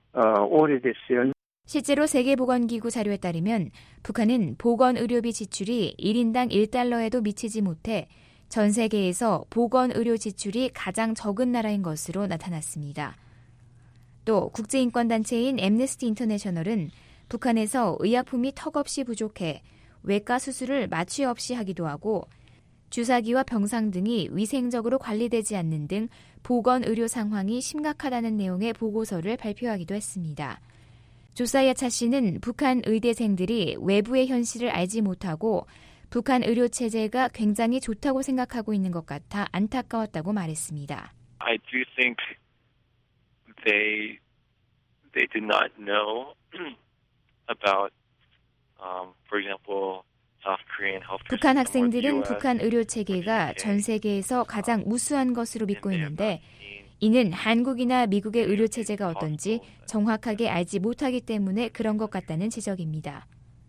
Speaker 19: 오래됐어요.
Speaker 13: 실제로 세계보건기구 자료에 따르면 북한은 보건의료비 지출이 1인당 1달러에도 미치지 못해 전 세계에서 보건의료 지출이 가장 적은 나라인 것으로 나타났습니다. 또 국제인권단체인 앰네스티 인터내셔널은 북한에서 의약품이 턱없이 부족해 외과 수술을 마취 없이 하기도 하고 주사기와 병상 등이 위생적으로 관리되지 않는 등 보건의료 상황이 심각하다는 내용의 보고서를 발표하기도 했습니다. 조사이아 차 씨는 북한 의대생들이 외부의 현실을 알지 못하고 북한 의료체제가 굉장히 좋다고 생각하고 있는 것 같아 안타까웠다고 말했습니다.
Speaker 17: I do think they did not know about, for example, South Korean healthcare.
Speaker 13: 북한 학생들은 북한 의료체계가 전 세계에서 가장 우수한 것으로 믿고 있는데 이는 한국이나 미국의 의료체제가 어떤지 정확하게 알지 못하기 때문에 그런 것 같다는 지적입니다.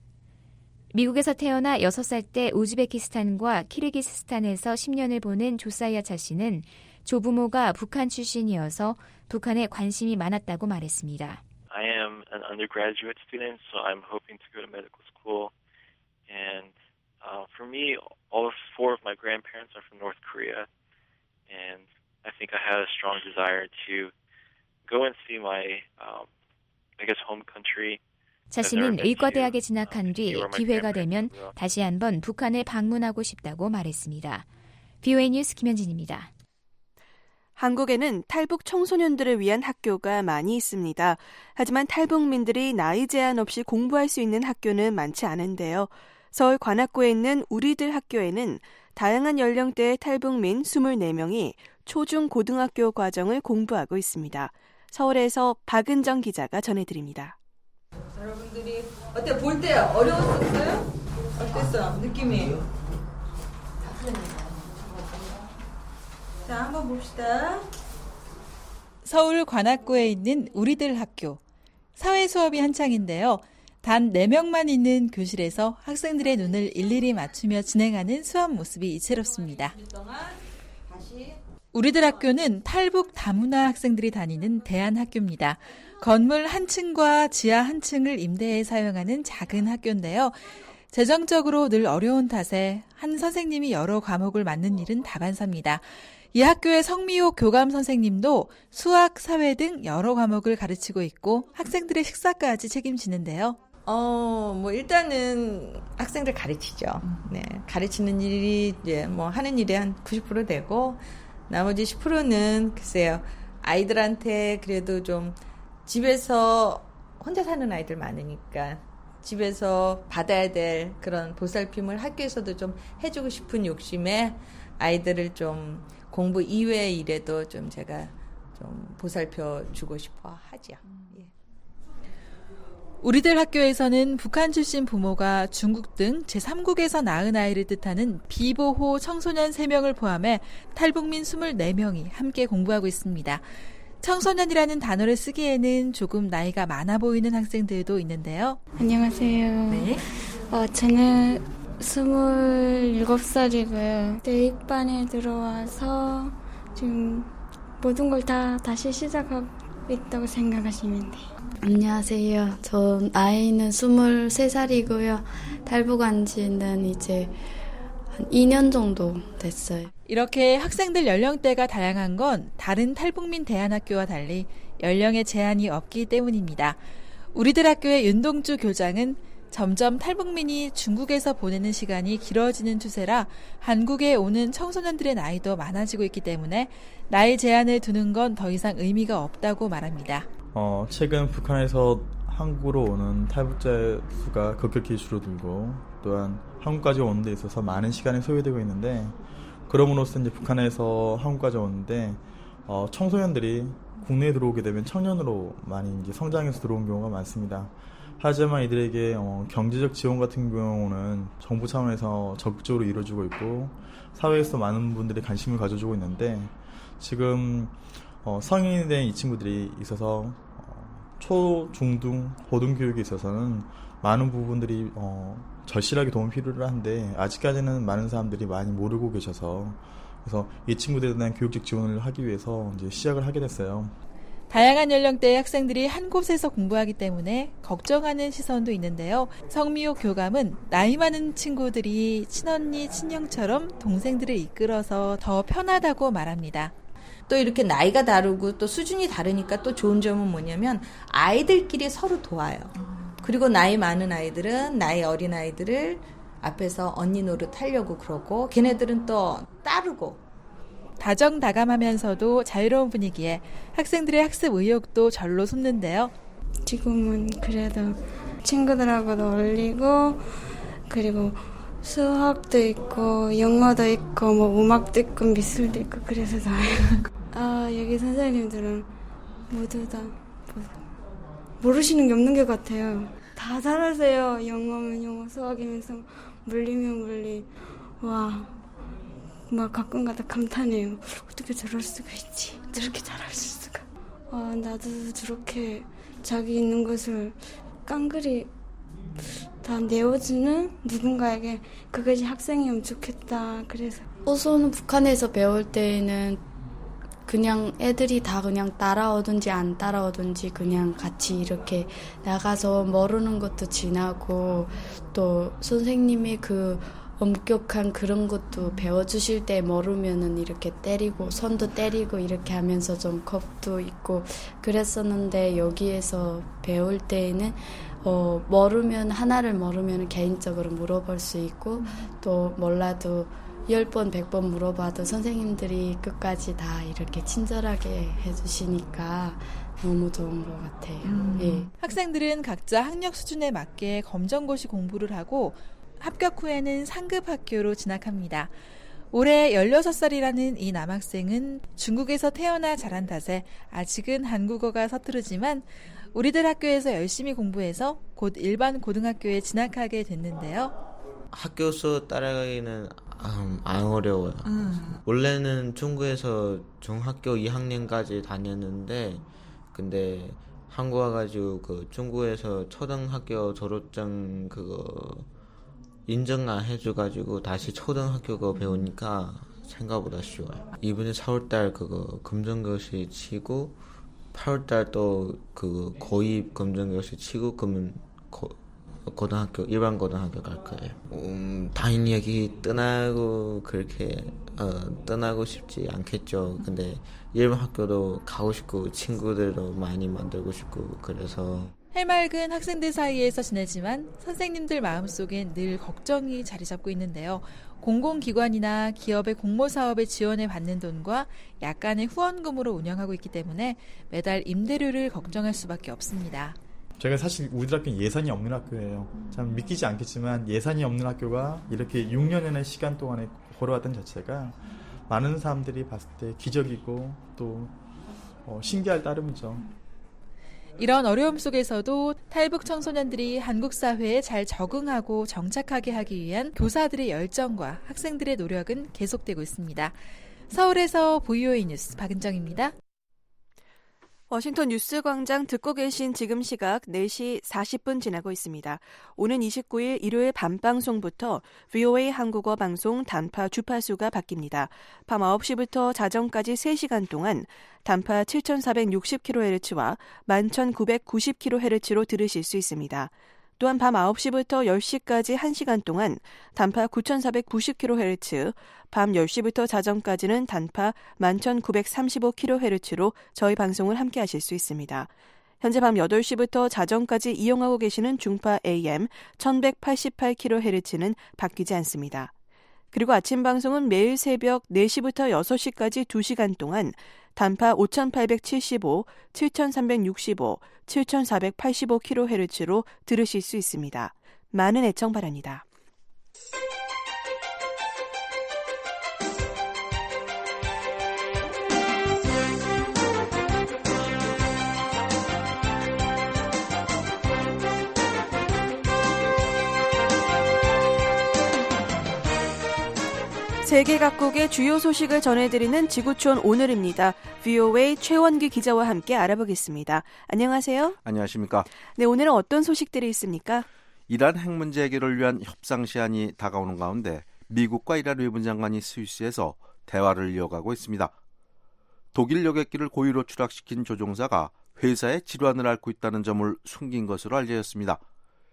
Speaker 13: 미국에서 태어나 6살 때 우즈베키스탄과 키르기스스탄에서 10년을 보낸 조사이아 차 씨는 조부모가 북한 출신이어서 북한에 관심이 많았다고 말했습니다.
Speaker 17: I am an undergraduate student, so I'm hoping to go to medical school. And for me, all 4 of my grandparents are from North Korea, and I think I had a strong desire to go and see my, home country.
Speaker 13: 자신은 의과대학에 진학한 뒤 기회가 되면 다시 한번 북한을 방문하고 싶다고 말했습니다. BOA 뉴스 김현진입니다.
Speaker 6: 한국에는 탈북 청소년들을 위한 학교가 많이 있습니다. 하지만 탈북민들이 나이 제한 없이 공부할 수 있는 학교는 많지 않은데요. 서울 관악구에 있는 우리들 학교에는 다양한 연령대의 탈북민 24명이 초중 고등학교 과정을 공부하고 있습니다. 서울에서 박은정 기자가 전해드립니다.
Speaker 20: 여러분들이 어때 볼 때 어려웠었어요? 어땠어? 느낌이? 자, 한번 봅시다.
Speaker 21: 서울 관악구에 있는 우리들 학교. 사회 수업이 한창인데요. 단 4명만 있는 교실에서 학생들의 눈을 일일이 맞추며 진행하는 수업 모습이 이채롭습니다. 우리들 학교는 탈북 다문화 학생들이 다니는 대안학교입니다. 건물 한 층과 지하 한 층을 임대해 사용하는 작은 학교인데요. 재정적으로 늘 어려운 탓에 한 선생님이 여러 과목을 맡는 일은 다반사입니다. 이 학교의 성미옥 교감 선생님도 수학, 사회 등 여러 과목을 가르치고 있고 학생들의 식사까지 책임지는데요.
Speaker 20: 일단은 학생들 가르치죠. 네, 가르치는 일이 이제 하는 일의 한 90% 되고 나머지 10%는 글쎄요. 아이들한테 그래도 좀 집에서 혼자 사는 아이들 많으니까 집에서 받아야 될 그런 보살핌을 학교에서도 좀 해주고 싶은 욕심에 아이들을 좀 공부 이외의 일에도 좀 제가 좀 보살펴 주고 싶어 하죠. 예.
Speaker 21: 우리들 학교에서는 북한 출신 부모가 중국 등 제3국에서 낳은 아이를 뜻하는 비보호 청소년 3명을 포함해 탈북민 24명이 함께 공부하고 있습니다. 청소년이라는 단어를 쓰기에는 조금 나이가 많아 보이는 학생들도 있는데요.
Speaker 2: 안녕하세요.
Speaker 21: 네.
Speaker 2: 저는 27살이고요. 대입반에 들어와서 지금 모든 걸 다시 시작하고 있다고 생각하시면 돼요. 안녕하세요. 저 나이는 23살이고요. 탈북한 지는 이제 한 2년 정도 됐어요.
Speaker 21: 이렇게 학생들 연령대가 다양한 건 다른 탈북민 대안학교와 달리 연령의 제한이 없기 때문입니다. 우리들 학교의 윤동주 교장은 점점 탈북민이 중국에서 보내는 시간이 길어지는 추세라 한국에 오는 청소년들의 나이도 많아지고 있기 때문에 나이 제한을 두는 건 더 이상 의미가 없다고 말합니다.
Speaker 22: 최근 북한에서 한국으로 오는 탈북자 수가 급격히 줄어들고 또한 한국까지 오는 데 있어서 많은 시간이 소요되고 있는데 그럼으로써 이제 북한에서 한국까지 오는데 청소년들이 국내에 들어오게 되면 청년으로 많이 이제 성장해서 들어온 경우가 많습니다. 하지만 이들에게 경제적 지원 같은 경우는 정부 차원에서 적극적으로 이루어지고 있고 사회에서 많은 분들이 관심을 가져주고 있는데 지금 성인이 된 이 친구들이 있어서 초, 중등, 고등 교육에 있어서는 많은 부분들이 절실하게 도움이 필요한데 아직까지는 많은 사람들이 많이 모르고 계셔서 그래서 이 친구들에 대한 교육적 지원을 하기 위해서 이제 시작을 하게 됐어요.
Speaker 21: 다양한 연령대의 학생들이 한 곳에서 공부하기 때문에 걱정하는 시선도 있는데요. 성미옥 교감은 나이 많은 친구들이 친언니, 친형처럼 동생들을 이끌어서 더 편하다고 말합니다.
Speaker 20: 또 이렇게 나이가 다르고 또 수준이 다르니까 또 좋은 점은 뭐냐면 아이들끼리 서로 도와요. 그리고 나이 많은 아이들은 나이 어린 아이들을 앞에서 언니 노릇 하려고 그러고 걔네들은 또 따르고
Speaker 21: 다정다감하면서도 자유로운 분위기에 학생들의 학습 의욕도 절로 솟는데요.
Speaker 2: 지금은 그래도 친구들하고도 어울리고 그리고 수학도 있고 영어도 있고 뭐 음악도 있고 미술도 있고 그래서 여기 선생님들은 모두 다 모르시는 게 없는 것 같아요. 다 잘하세요. 영어면 영어, 수학이면서 물리면 물리. 와, 막 가끔가다 감탄해요. 어떻게 저럴 수가 있지? 저렇게 잘할 수가. 나도 저렇게 자기 있는 것을 깡그리 다 내어주는 누군가에게 그것이 학생이면 좋겠다. 그래서 우선은 북한에서 배울 때에는 그냥 애들이 다 그냥 따라오든지 안 따라오든지 그냥 같이 이렇게 나가서 모르는 것도 지나고 또 선생님이 그 엄격한 그런 것도 배워주실 때 모르면은 이렇게 때리고 손도 때리고 이렇게 하면서 좀 겁도 있고 그랬었는데 여기에서 배울 때에는 하나를 모르면 개인적으로 물어볼 수 있고 또 몰라도 10번, 100번 물어봐도 선생님들이 끝까지 다 이렇게 친절하게 해주시니까 너무 좋은 것 같아요. 예.
Speaker 21: 학생들은 각자 학력 수준에 맞게 검정고시 공부를 하고 합격 후에는 상급 학교로 진학합니다. 올해 16살이라는 이 남학생은 중국에서 태어나 자란 탓에 아직은 한국어가 서투르지만 우리들 학교에서 열심히 공부해서 곧 일반 고등학교에 진학하게 됐는데요.
Speaker 23: 학교 수 따라가기는 안 어려워요. 원래는 중국에서 중학교 2학년까지 다녔는데 근데 한국 와가지고 그 중국에서 초등학교 졸업증 그거 인정 안 해줘가지고 다시 초등학교 배우니까 생각보다 쉬워요. 이번에 4월달 그거 검정고시 치고 8월달 또 그 고입 검정고시 치고 그러면 고등학교 일반 고등학교 갈 거예요. 당연히 여기 떠나고 그렇게 떠나고 싶지 않겠죠. 근데 일반 학교도 가고 싶고 친구들도 많이 만들고 싶고 그래서
Speaker 21: 해맑은 학생들 사이에서 지내지만 선생님들 마음속엔 늘 걱정이 자리 잡고 있는데요. 공공기관이나 기업의 공모사업에 지원을 받는 돈과 약간의 후원금으로 운영하고 있기 때문에 매달 임대료를 걱정할 수밖에 없습니다.
Speaker 22: 제가 사실 우리들 학교는 예산이 없는 학교예요. 참 믿기지 않겠지만 예산이 없는 학교가 이렇게 6년이나 시간 동안에 걸어왔던 자체가 많은 사람들이 봤을 때 기적이고 또 신기할 따름이죠.
Speaker 21: 이런 어려움 속에서도 탈북 청소년들이 한국 사회에 잘 적응하고 정착하게 하기 위한 교사들의 열정과 학생들의 노력은 계속되고 있습니다. 서울에서 VOA 뉴스 박은정입니다.
Speaker 6: 워싱턴 뉴스광장 듣고 계신 지금 시각 4시 40분 지나고 있습니다. 오는 29일 일요일 밤방송부터 VOA 한국어 방송 단파 주파수가 바뀝니다. 밤 9시부터 자정까지 3시간 동안 단파 7460kHz와 11990kHz로 들으실 수 있습니다. 또한 밤 9시부터 10시까지 1시간 동안 단파 9490kHz, 밤 10시부터 자정까지는 단파 11935kHz로 저희 방송을 함께 하실 수 있습니다. 현재 밤 8시부터 자정까지 이용하고 계시는 중파 AM 1188kHz는 바뀌지 않습니다. 그리고 아침 방송은 매일 새벽 4시부터 6시까지 2시간 동안 단파 5875, 7365, 7485kHz로 들으실 수 있습니다. 많은 애청 바랍니다. 세계 각국의 주요 소식을 전해드리는 지구촌 오늘입니다. VOA 최원기 기자와 함께 알아보겠습니다. 안녕하세요.
Speaker 1: 안녕하십니까.
Speaker 6: 네, 오늘은 어떤 소식들이 있습니까?
Speaker 1: 이란 핵 문제 해결을 위한 협상 시한이 다가오는 가운데 미국과 이란 외무장관이 스위스에서 대화를 이어가고 있습니다. 독일 여객기를 고의로 추락시킨 조종사가 회사의 질환을 앓고 있다는 점을 숨긴 것으로 알려졌습니다.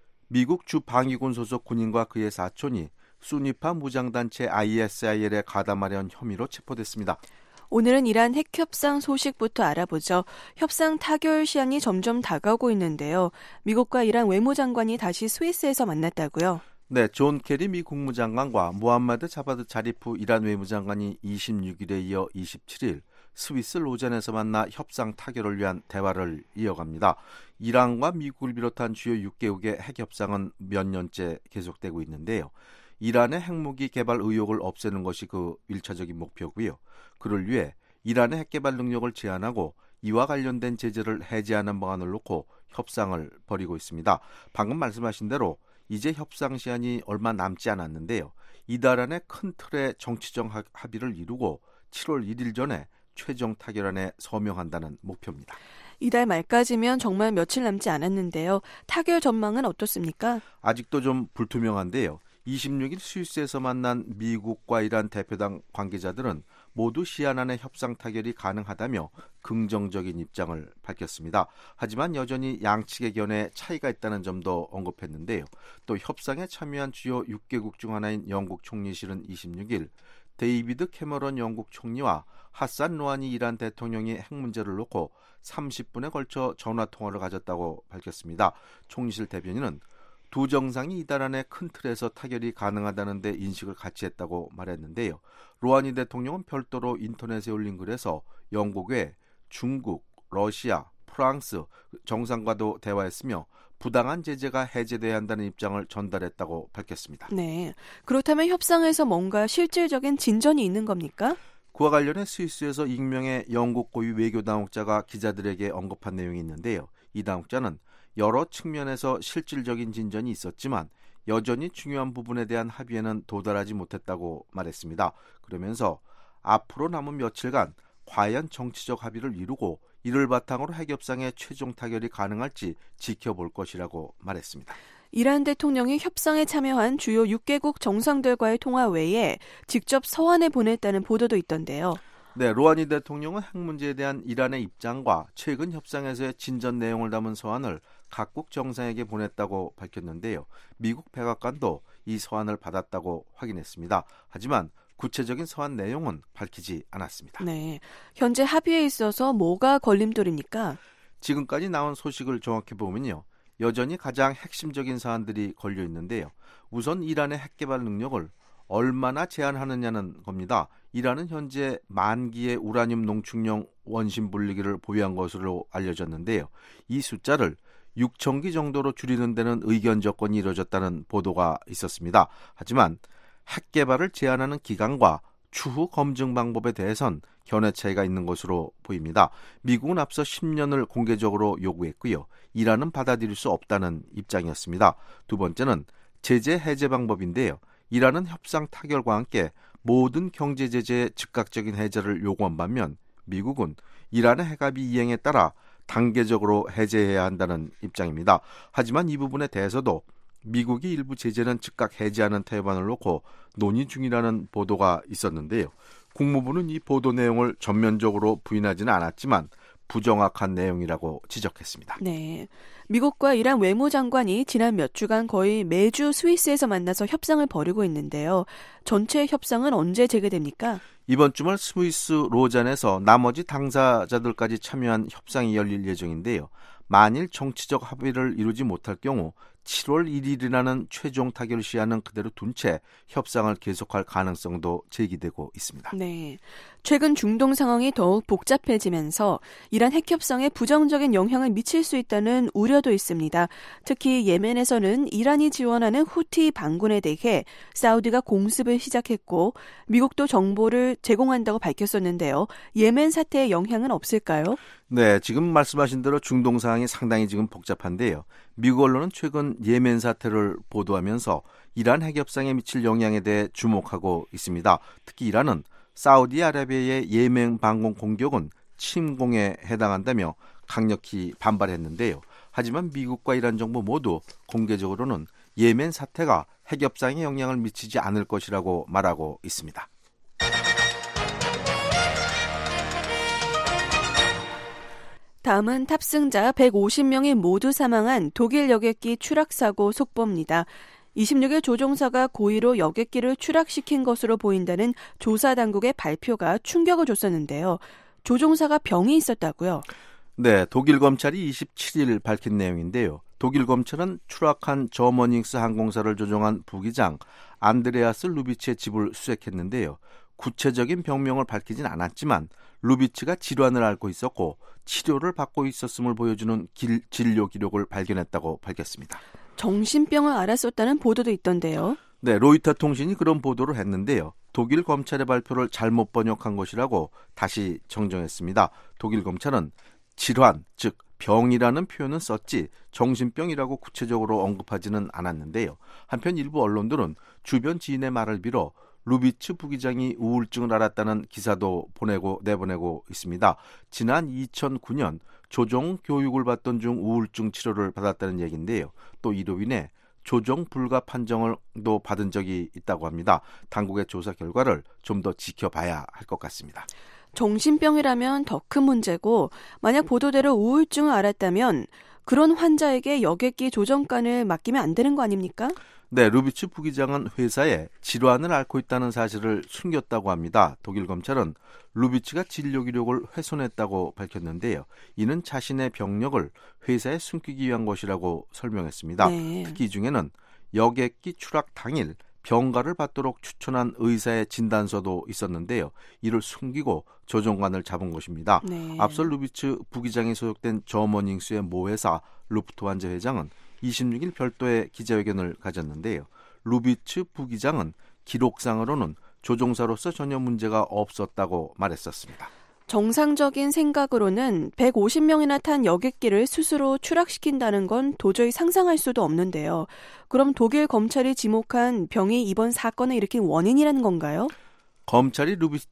Speaker 1: 미국 주 방위군 소속 군인과 그의 사촌이 수니파 무장단체 ISIL에 가담하려는 혐의로 체포됐습니다.
Speaker 6: 오늘은 이란 핵협상 소식부터 알아보죠. 협상 타결 시한이 점점 다가오고 있는데요. 미국과 이란 외무장관이 다시 스위스에서 만났다고요?
Speaker 1: 네, 존 케리 미 국무장관과 무함마드 자바드 자리프 이란 외무장관이 26일에 이어 27일 스위스 로젠에서 만나 협상 타결을 위한 대화를 이어갑니다. 이란과 미국을 비롯한 주요 6개국의 핵협상은 몇 년째 계속되고 있는데요. 이란의 핵무기 개발 의혹을 없애는 것이 그 1차적인 목표고요. 그를 위해 이란의 핵개발 능력을 제한하고 이와 관련된 제재를 해제하는 방안을 놓고 협상을 벌이고 있습니다. 방금 말씀하신 대로 이제 협상 시한이 얼마 남지 않았는데요. 이달 안에 큰 틀의 정치적 합의를 이루고 7월 1일 전에 최종 타결안에 서명한다는 목표입니다.
Speaker 6: 이달 말까지면 정말 며칠 남지 않았는데요. 타결 전망은 어떻습니까?
Speaker 1: 아직도 좀 불투명한데요. 26일 스위스에서 만난 미국과 이란 대표당 관계자들은 모두 시한 안에 협상 타결이 가능하다며 긍정적인 입장을 밝혔습니다. 하지만 여전히 양측의 견해에 차이가 있다는 점도 언급했는데요. 또 협상에 참여한 주요 6개국 중 하나인 영국 총리실은 26일 데이비드 캐머런 영국 총리와 하산 로하니 이란 대통령이 핵 문제를 놓고 30분에 걸쳐 전화통화를 가졌다고 밝혔습니다. 총리실 대변인은 두 정상이 이달 안에 큰 틀에서 타결이 가능하다는 데 인식을 같이 했다고 말했는데요. 로하니 대통령은 별도로 인터넷에 올린 글에서 영국 외 중국, 러시아, 프랑스 정상과도 대화했으며 부당한 제재가 해제돼야 한다는 입장을 전달했다고 밝혔습니다.
Speaker 6: 네, 그렇다면 협상에서 뭔가 실질적인 진전이 있는 겁니까?
Speaker 1: 그와 관련해 스위스에서 익명의 영국 고위 외교 당국자가 기자들에게 언급한 내용이 있는데요. 이 당국자는 여러 측면에서 실질적인 진전이 있었지만 여전히 중요한 부분에 대한 합의에는 도달하지 못했다고 말했습니다. 그러면서 앞으로 남은 며칠간 과연 정치적 합의를 이루고 이를 바탕으로 핵협상의 최종 타결이 가능할지 지켜볼 것이라고 말했습니다.
Speaker 6: 이란 대통령이 협상에 참여한 주요 6개국 정상들과의 통화 외에 직접 서한을 보냈다는 보도도 있던데요.
Speaker 1: 네, 로하니 대통령은 핵 문제에 대한 이란의 입장과 최근 협상에서의 진전 내용을 담은 서한을 각국 정상에게 보냈다고 밝혔는데요. 미국 백악관도 이 서한을 받았다고 확인했습니다. 하지만 구체적인 서한 내용은 밝히지 않았습니다.
Speaker 6: 네, 현재 합의에 있어서 뭐가 걸림돌입니까?
Speaker 1: 지금까지 나온 소식을 정확히 보면요. 여전히 가장 핵심적인 사안들이 걸려 있는데요. 우선 이란의 핵개발 능력을 얼마나 제한하느냐는 겁니다. 이란은 현재 10,000기의 우라늄 농축용 원심 분리기를 보유한 것으로 알려졌는데요. 이 숫자를 6,000기 정도로 줄이는 데는 의견 접근이 이루어졌다는 보도가 있었습니다. 하지만 핵개발을 제한하는 기간과 추후 검증 방법에 대해선 견해 차이가 있는 것으로 보입니다. 미국은 앞서 10년을 공개적으로 요구했고요. 이란은 받아들일 수 없다는 입장이었습니다. 두 번째는 제재 해제 방법인데요. 이란은 협상 타결과 함께 모든 경제 제재의 즉각적인 해제를 요구한 반면 미국은 이란의 핵합의 이행에 따라 단계적으로 해제해야 한다는 입장입니다. 하지만 이 부분에 대해서도 미국이 일부 제재는 즉각 해제하는 태반을 놓고 논의 중이라는 보도가 있었는데요. 국무부는 이 보도 내용을 전면적으로 부인하지는 않았지만 부정확한 내용이라고 지적했습니다.
Speaker 6: 네, 미국과 이란 외무장관이 지난 몇 주간 거의 매주 스위스에서 만나서 협상을 벌이고 있는데요. 전체 협상은 언제 재개됩니까?
Speaker 1: 이번 주말 스위스 로잔에서 나머지 당사자들까지 참여한 협상이 열릴 예정인데요. 만일 정치적 합의를 이루지 못할 경우 7월 1일이라는 최종 타결 시한은 그대로 둔 채 협상을 계속할 가능성도 제기되고 있습니다.
Speaker 6: 네, 최근 중동 상황이 더욱 복잡해지면서 이란 핵협상에 부정적인 영향을 미칠 수 있다는 우려도 있습니다. 특히 예멘에서는 이란이 지원하는 후티 반군에 대해 사우디가 공습을 시작했고 미국도 정보를 제공한다고 밝혔었는데요. 예멘 사태의 영향은 없을까요?
Speaker 1: 네, 지금 말씀하신 대로 중동 상황이 상당히 지금 복잡한데요. 미국 언론은 최근 예멘 사태를 보도하면서 이란 핵협상에 미칠 영향에 대해 주목하고 있습니다. 특히 이란은 사우디아라비아의 예멘 방공 공격은 침공에 해당한다며 강력히 반발했는데요. 하지만 미국과 이란 정부 모두 공개적으로는 예멘 사태가 핵협상에 영향을 미치지 않을 것이라고 말하고 있습니다.
Speaker 6: 다음은 탑승자 150명이 모두 사망한 독일 여객기 추락사고 속보입니다. 26일 조종사가 고의로 여객기를 추락시킨 것으로 보인다는 조사당국의 발표가 충격을 줬었는데요. 조종사가 병이 있었다고요?
Speaker 1: 네, 독일 검찰이 27일 밝힌 내용인데요. 독일 검찰은 추락한 저머닝스 항공사를 조종한 부기장 안드레아스 루비치의 집을 수색했는데요. 구체적인 병명을 밝히진 않았지만 루비치가 질환을 앓고 있었고 치료를 받고 있었음을 보여주는 진료 기록을 발견했다고 밝혔습니다.
Speaker 6: 정신병을 앓았었다는 보도도 있던데요.
Speaker 1: 네, 로이터 통신이 그런 보도를 했는데요. 독일 검찰의 발표를 잘못 번역한 것이라고 다시 정정했습니다. 독일 검찰은 질환, 즉 병이라는 표현은 썼지 정신병이라고 구체적으로 언급하지는 않았는데요. 한편 일부 언론들은 주변 지인의 말을 빌어 루비츠 부기장이 우울증을 앓았다는 기사도 내보내고 있습니다. 지난 2009년 조종 교육을 받던 중 우울증 치료를 받았다는 얘기인데요. 또 이로 인해 조종 불가 판정을도 받은 적이 있다고 합니다. 당국의 조사 결과를 좀 더 지켜봐야 할 것 같습니다.
Speaker 6: 정신병이라면 더 큰 문제고 만약 보도대로 우울증을 앓았다면 그런 환자에게 여객기 조종관을 맡기면 안 되는 거 아닙니까?
Speaker 1: 네, 루비츠 부기장은 회사에 질환을 앓고 있다는 사실을 숨겼다고 합니다. 독일 검찰은 루비츠가 진료 기록을 훼손했다고 밝혔는데요. 이는 자신의 병력을 회사에 숨기기 위한 것이라고 설명했습니다.
Speaker 6: 네.
Speaker 1: 특히 이 중에는 여객기 추락 당일 병가를 받도록 추천한 의사의 진단서도 있었는데요. 이를 숨기고 조종관을 잡은 것입니다.
Speaker 6: 네.
Speaker 1: 앞서 루비츠 부기장이 소속된 저머닝스의 모회사 루프트완제 회장은 26일 별도의 기자회견을 가졌는데요. 루비츠 부기장은 기록상으로는 조종사로서 전혀 문제가 없었다고 말했었습니다.
Speaker 6: 정상적인 생각으로는 150명이나 탄 여객기를 스스로 추락시킨다는 건 도저히 상상할 수도 없는데요. 그럼 독일 검찰이 지목한 병이 이번 사건을 일으킨 원인이라는 건가요?
Speaker 1: 검찰이 루비츠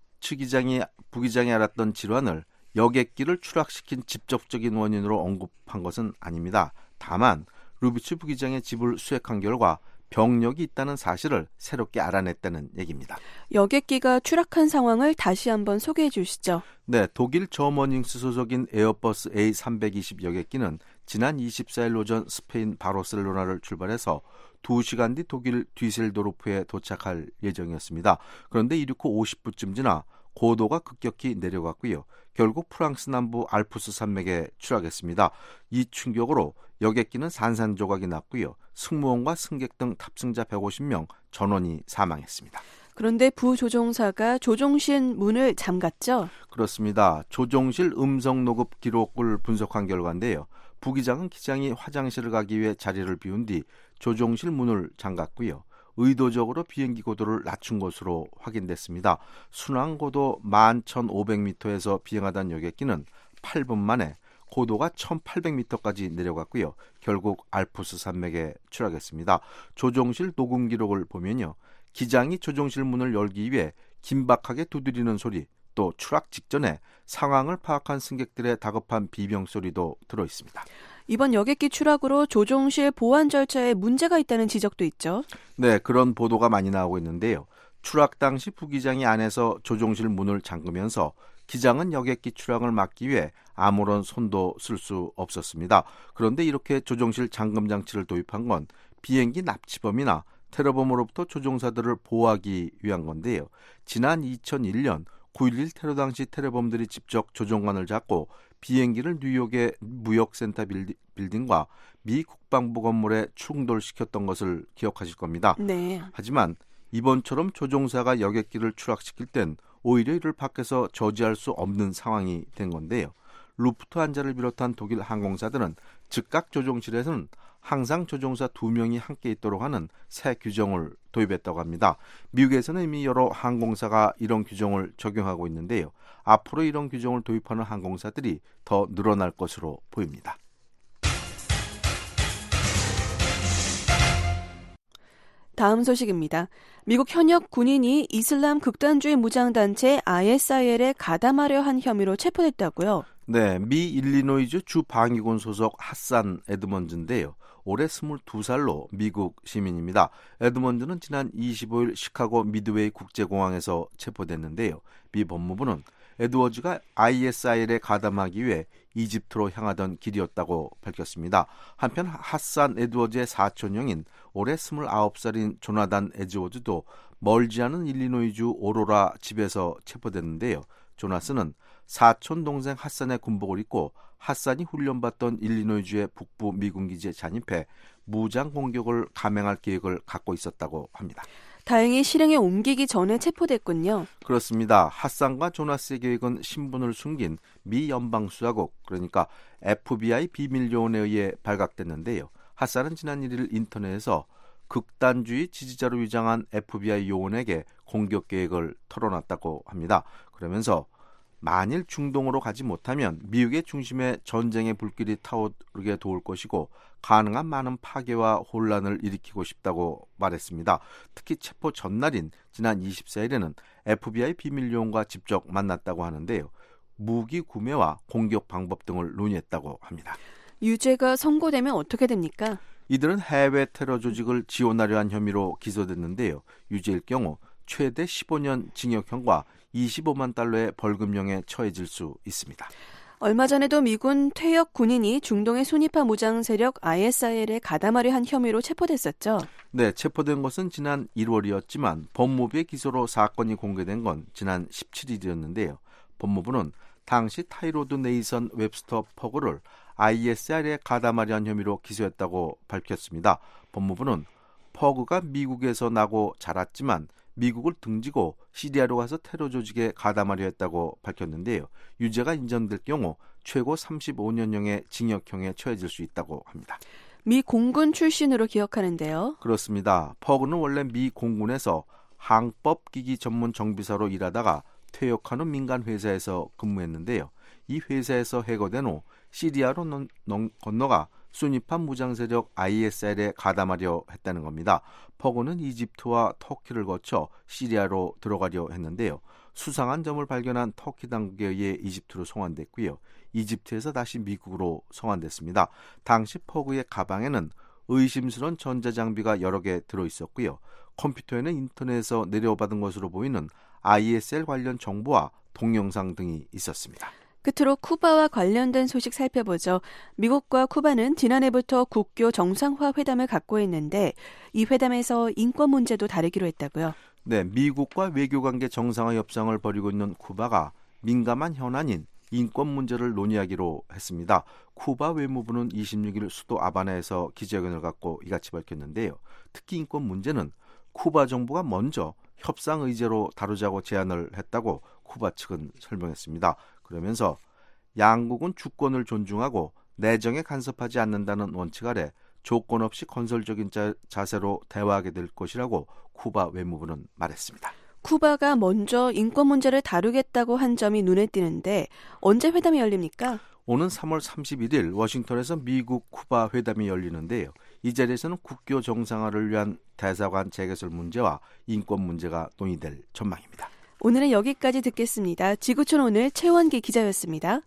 Speaker 1: 부기장이 앓았던 질환을 여객기를 추락시킨 직접적인 원인으로 언급한 것은 아닙니다. 다만 루비츠 부기장의 집을 수색한 결과 병력이 있다는 사실을 새롭게 알아냈다는 얘기입니다.
Speaker 6: 여객기가 추락한 상황을 다시 한번 소개해 주시죠.
Speaker 1: 네, 독일 저머닝스 소속인 에어버스 A320 여객기는 지난 24일 오전 스페인 바르셀로나를 출발해서 2시간 뒤 독일 뒤셀도르프에 도착할 예정이었습니다. 그런데 이륙후 50분쯤 지나 고도가 급격히 내려갔고요. 결국 프랑스 남부 알프스 산맥에 추락했습니다. 이 충격으로 여객기는 산산조각이 났고요. 승무원과 승객 등 탑승자 150명 전원이 사망했습니다.
Speaker 6: 그런데 부조종사가 조종실 문을 잠갔죠?
Speaker 1: 그렇습니다. 조종실 음성 녹음 기록을 분석한 결과인데요. 부기장은 기장이 화장실을 가기 위해 자리를 비운 뒤 조종실 문을 잠갔고요. 의도적으로 비행기 고도를 낮춘 것으로 확인됐습니다. 순항 고도 11,500m에서 비행하던 여객기는 8분 만에 고도가 1,800m까지 내려갔고요. 결국 알프스 산맥에 추락했습니다. 조종실 녹음 기록을 보면요. 기장이 조종실 문을 열기 위해 긴박하게 두드리는 소리, 또 추락 직전에 상황을 파악한 승객들의 다급한 비명 소리도 들어 있습니다.
Speaker 6: 이번 여객기 추락으로 조종실 보안 절차에 문제가 있다는 지적도 있죠.
Speaker 1: 네, 그런 보도가 많이 나오고 있는데요. 추락 당시 부기장이 안에서 조종실 문을 잠그면서 기장은 여객기 추락을 막기 위해 아무런 손도 쓸 수 없었습니다. 그런데 이렇게 조종실 잠금 장치를 도입한 건 비행기 납치범이나 테러범으로부터 조종사들을 보호하기 위한 건데요. 지난 2001년 9.11 테러 당시 테러범들이 직접 조종관을 잡고 비행기를 뉴욕의 무역센터 빌딩과 미 국방부 건물에 충돌시켰던 것을 기억하실 겁니다.
Speaker 6: 네.
Speaker 1: 하지만 이번처럼 조종사가 여객기를 추락시킬 땐 오히려 이를 밖에서 저지할 수 없는 상황이 된 건데요. 루프트한자를 비롯한 독일 항공사들은 즉각 조종실에서는 항상 조종사 2명이 함께 있도록 하는 새 규정을 도입했다고 합니다. 미국에서는 이미 여러 항공사가 이런 규정을 적용하고 있는데요. 앞으로 이런 규정을 도입하는 항공사들이 더 늘어날 것으로 보입니다.
Speaker 6: 다음 소식입니다. 미국 현역 군인이 이슬람 극단주의 무장단체 ISIL에 가담하려 한 혐의로 체포됐다고요?
Speaker 1: 네, 미 일리노이주 주 방위군 소속 핫산 에드먼즈인데요. 올해 22살로 미국 시민입니다. 에드먼즈는 지난 25일 시카고 미드웨이 국제공항에서 체포됐는데요. 미 법무부는 에드워즈가 ISIL에 가담하기 위해 이집트로 향하던 길이었다고 밝혔습니다. 한편 핫산 에드워즈의 사촌형인 올해 29살인 조나단 에드워즈도 멀지 않은 일리노이주 오로라 집에서 체포됐는데요. 조나스는 사촌 동생 핫산의 군복을 입고 핫산이 훈련받던 일리노이주의 북부 미군 기지에 잔입해 무장 공격을 감행할 계획을 갖고 있었다고 합니다.
Speaker 6: 다행히 실행에 옮기기 전에 체포됐군요.
Speaker 1: 그렇습니다. 핫산과 조나스의 계획은 신분을 숨긴 미 연방수사국, 그러니까 FBI 비밀요원에 의해 발각됐는데요. 핫산은 지난 1일 인터넷에서 극단주의 지지자로 위장한 FBI 요원에게 공격 계획을 털어놨다고 합니다. 그러면서 만일 중동으로 가지 못하면 미국의 중심에 전쟁의 불길이 타오르게 도울 것이고 가능한 많은 파괴와 혼란을 일으키고 싶다고 말했습니다. 특히 체포 전날인 지난 24일에는 FBI 비밀요원과 직접 만났다고 하는데요. 무기 구매와 공격 방법 등을 논의했다고 합니다.
Speaker 6: 유죄가 선고되면 어떻게 됩니까?
Speaker 1: 이들은 해외 테러 조직을 지원하려 한 혐의로 기소됐는데요. 유죄일 경우 최대 15년 징역형과 25만 달러의 벌금형에 처해질 수 있습니다.
Speaker 6: 얼마 전에도 미군 퇴역 군인이 중동의 순위파 무장 세력 ISIL에 가담하려 한 혐의로 체포됐었죠.
Speaker 1: 네, 체포된 것은 지난 1월이었지만 법무부의 기소로 사건이 공개된 건 지난 17일이었는데요. 법무부는 당시 타이로드 네이선 웹스터 퍼그를 ISIL에 가담하려 한 혐의로 기소했다고 밝혔습니다. 법무부는 퍼그가 미국에서 나고 자랐지만 미국을 등지고 시리아로 가서 테러 조직에 가담하려 했다고 밝혔는데요. 유죄가 인정될 경우 최고 35년형의 징역형에 처해질 수 있다고 합니다.
Speaker 6: 미 공군 출신으로 기억하는데요.
Speaker 1: 그렇습니다. 퍼그는 원래 미 공군에서 항법기기 전문 정비사로 일하다가 퇴역한 후 민간 회사에서 근무했는데요. 이 회사에서 해고된 후 시리아로 건너가 순위파 무장세력 ISIL에 가담하려 했다는 겁니다. 퍼그는 이집트와 터키를 거쳐 시리아로 들어가려 했는데요. 수상한 점을 발견한 터키 당국에 의해 이집트로 송환됐고요. 이집트에서 다시 미국으로 송환됐습니다. 당시 퍼그의 가방에는 의심스러운 전자장비가 여러 개 들어있었고요. 컴퓨터에는 인터넷에서 내려받은 것으로 보이는 ISIL 관련 정보와 동영상 등이 있었습니다.
Speaker 6: 끝으로 쿠바와 관련된 소식 살펴보죠. 미국과 쿠바는 지난해부터 국교 정상화 회담을 갖고 있는데 이 회담에서 인권 문제도 다루기로 했다고요?
Speaker 1: 네, 미국과 외교관계 정상화 협상을 벌이고 있는 쿠바가 민감한 현안인 인권 문제를 논의하기로 했습니다. 쿠바 외무부는 26일 수도 아바나에서 기자회견을 갖고 이같이 밝혔는데요. 특히 인권 문제는 쿠바 정부가 먼저 협상 의제로 다루자고 제안을 했다고 쿠바 측은 설명했습니다. 그러면서 양국은 주권을 존중하고 내정에 간섭하지 않는다는 원칙 아래 조건 없이 건설적인 자세로 대화하게 될 것이라고 쿠바 외무부는 말했습니다.
Speaker 6: 쿠바가 먼저 인권 문제를 다루겠다고 한 점이 눈에 띄는데 언제 회담이 열립니까?
Speaker 1: 오는 3월 31일 워싱턴에서 미국 쿠바 회담이 열리는데요. 이 자리에서는 국교 정상화를 위한 대사관 재개설 문제와 인권 문제가 논의될 전망입니다.
Speaker 6: 오늘은 여기까지 듣겠습니다. 지구촌 오늘 최원기 기자였습니다.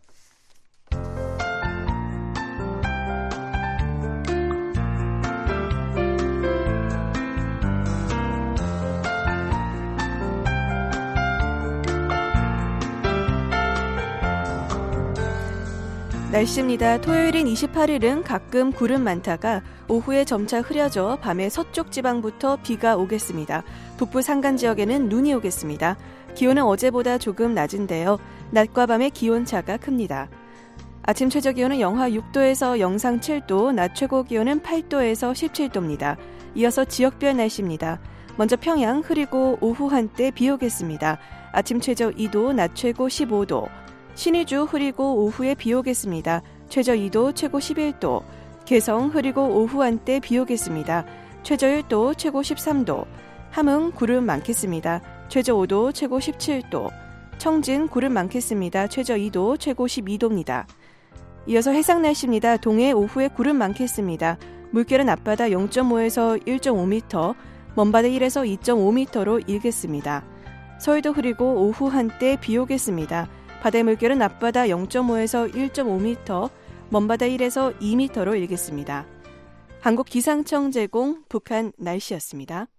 Speaker 6: 날씨입니다. 토요일인 28일은 가끔 구름 많다가 오후에 점차 흐려져 밤에 서쪽 지방부터 비가 오겠습니다. 북부 산간 지역에는 눈이 오겠습니다. 기온은 어제보다 조금 낮은데요. 낮과 밤의 기온차가 큽니다. 아침 최저 기온은 영하 6도에서 영상 7도, 낮 최고 기온은 8도에서 17도입니다. 이어서 지역별 날씨입니다. 먼저 평양 흐리고 오후 한때 비 오겠습니다. 아침 최저 2도, 낮 최고 15도. 신의주 흐리고 오후에 비 오겠습니다. 최저 2도, 최고 11도. 개성 흐리고 오후 한때 비 오겠습니다. 최저 1도, 최고 13도. 함흥 구름 많겠습니다. 최저 5도, 최고 17도. 청진 구름 많겠습니다. 최저 2도, 최고 12도입니다. 이어서 해상 날씨입니다. 동해 오후에 구름 많겠습니다. 물결은 앞바다 0.5에서 1.5m, 먼바다 1에서 2.5m로 일겠습니다. 서울도 흐리고 오후 한때 비 오겠습니다. 바다의 물결은 앞바다 0.5에서 1.5m, 먼바다 1에서 2m로 일겠습니다. 한국기상청 제공 북한 날씨였습니다.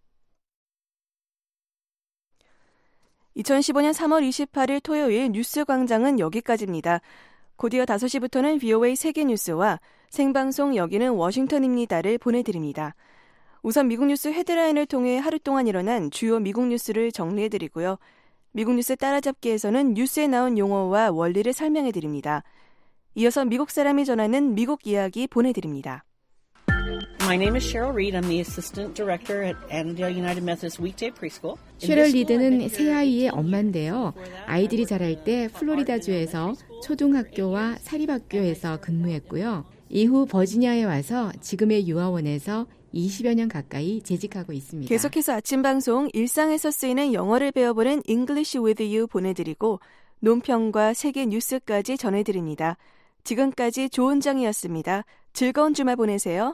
Speaker 6: 2015년 3월 28일 토요일 뉴스광장은 여기까지입니다. 곧이어 5시부터는 VOA 세계뉴스와 생방송 여기는 워싱턴입니다를 보내드립니다. 우선 미국 뉴스 헤드라인을 통해 하루 동안 일어난 주요 미국 뉴스를 정리해드리고요. 미국 뉴스 따라잡기에서는 뉴스에 나온 용어와 원리를 설명해드립니다. 이어서 미국 사람이 전하는 미국 이야기 보내드립니다.
Speaker 3: My name is Cheryl Reed. I'm the Assistant Director at Annandale United Methodist Weekday Preschool.
Speaker 4: 셰럴 리드는 세 아이의 엄마인데요. 아이들이 자랄 때 플로리다주에서 초등학교와 사립학교에서 근무했고요. 이후 버지니아에 와서 지금의 유아원에서 20여 년 가까이 재직하고 있습니다.
Speaker 6: 계속해서 아침 방송 일상에서 쓰이는 영어를 배워보는 English with You 보내드리고 논평과 세계 뉴스까지 전해드립니다. 지금까지 조은정이었습니다. 즐거운 주말 보내세요.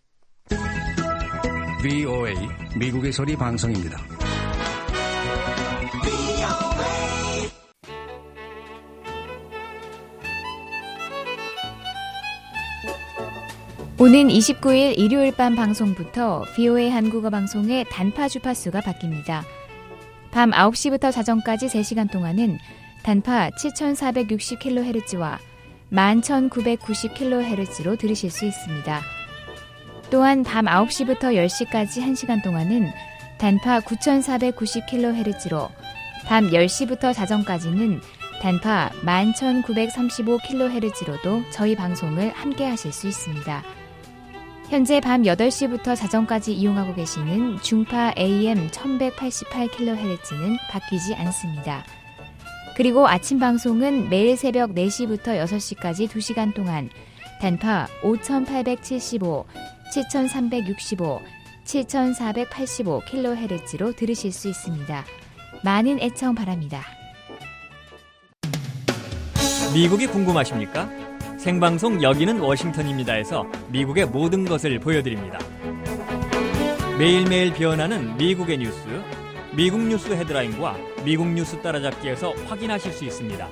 Speaker 5: VOA 미국의 소리 방송입니다.
Speaker 13: 오는 29일 일요일 밤 방송부터 VOA 한국어 방송의 단파 주파수가 바뀝니다. 밤 9시부터 자정까지 3시간 동안은 단파 7460kHz와 11990kHz로 들으실 수 있습니다. 또한 밤 9시부터 10시까지 1시간 동안은 단파 9490kHz로 밤 10시부터 자정까지는 단파 11935kHz로도 저희 방송을 함께 하실 수 있습니다. 현재 밤 8시부터 자정까지 이용하고 계시는 중파 AM 1188kHz는 바뀌지 않습니다. 그리고 아침 방송은 매일 새벽 4시부터 6시까지 2시간 동안 단파 5875, 7365, 7485kHz로 들으실 수 있습니다. 많은 애청 바랍니다.
Speaker 15: 미국이 궁금하십니까? 생방송 여기는 워싱턴입니다에서 미국의 모든 것을 보여드립니다. 매일매일 변하는 미국의 뉴스, 미국 뉴스 헤드라인과 미국 뉴스 따라잡기에서 확인하실 수 있습니다.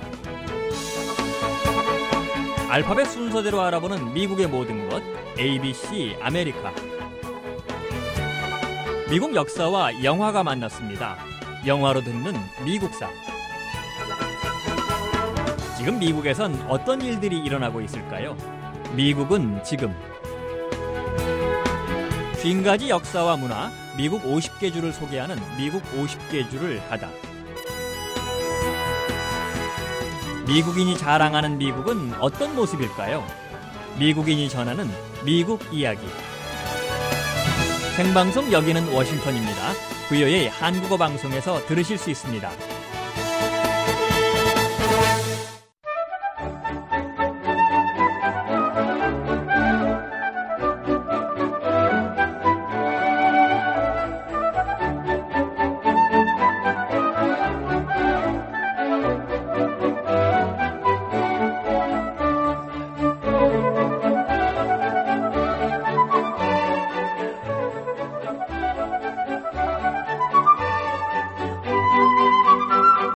Speaker 15: 알파벳 순서대로 알아보는 미국의 모든 것, ABC 아메리카. 미국 역사와 영화가 만났습니다. 영화로 듣는 미국사. 지금 미국에선 어떤 일들이 일어나고 있을까요? 미국은 지금. 50가지 역사와 문화, 미국 50개 주를 소개하는 미국 50개 주를 하다. 미국인이 자랑하는 미국은 어떤 모습일까요? 미국인이 전하는 미국 이야기. 생방송 여기는 워싱턴입니다. VOA 한국어 방송에서 들으실 수 있습니다.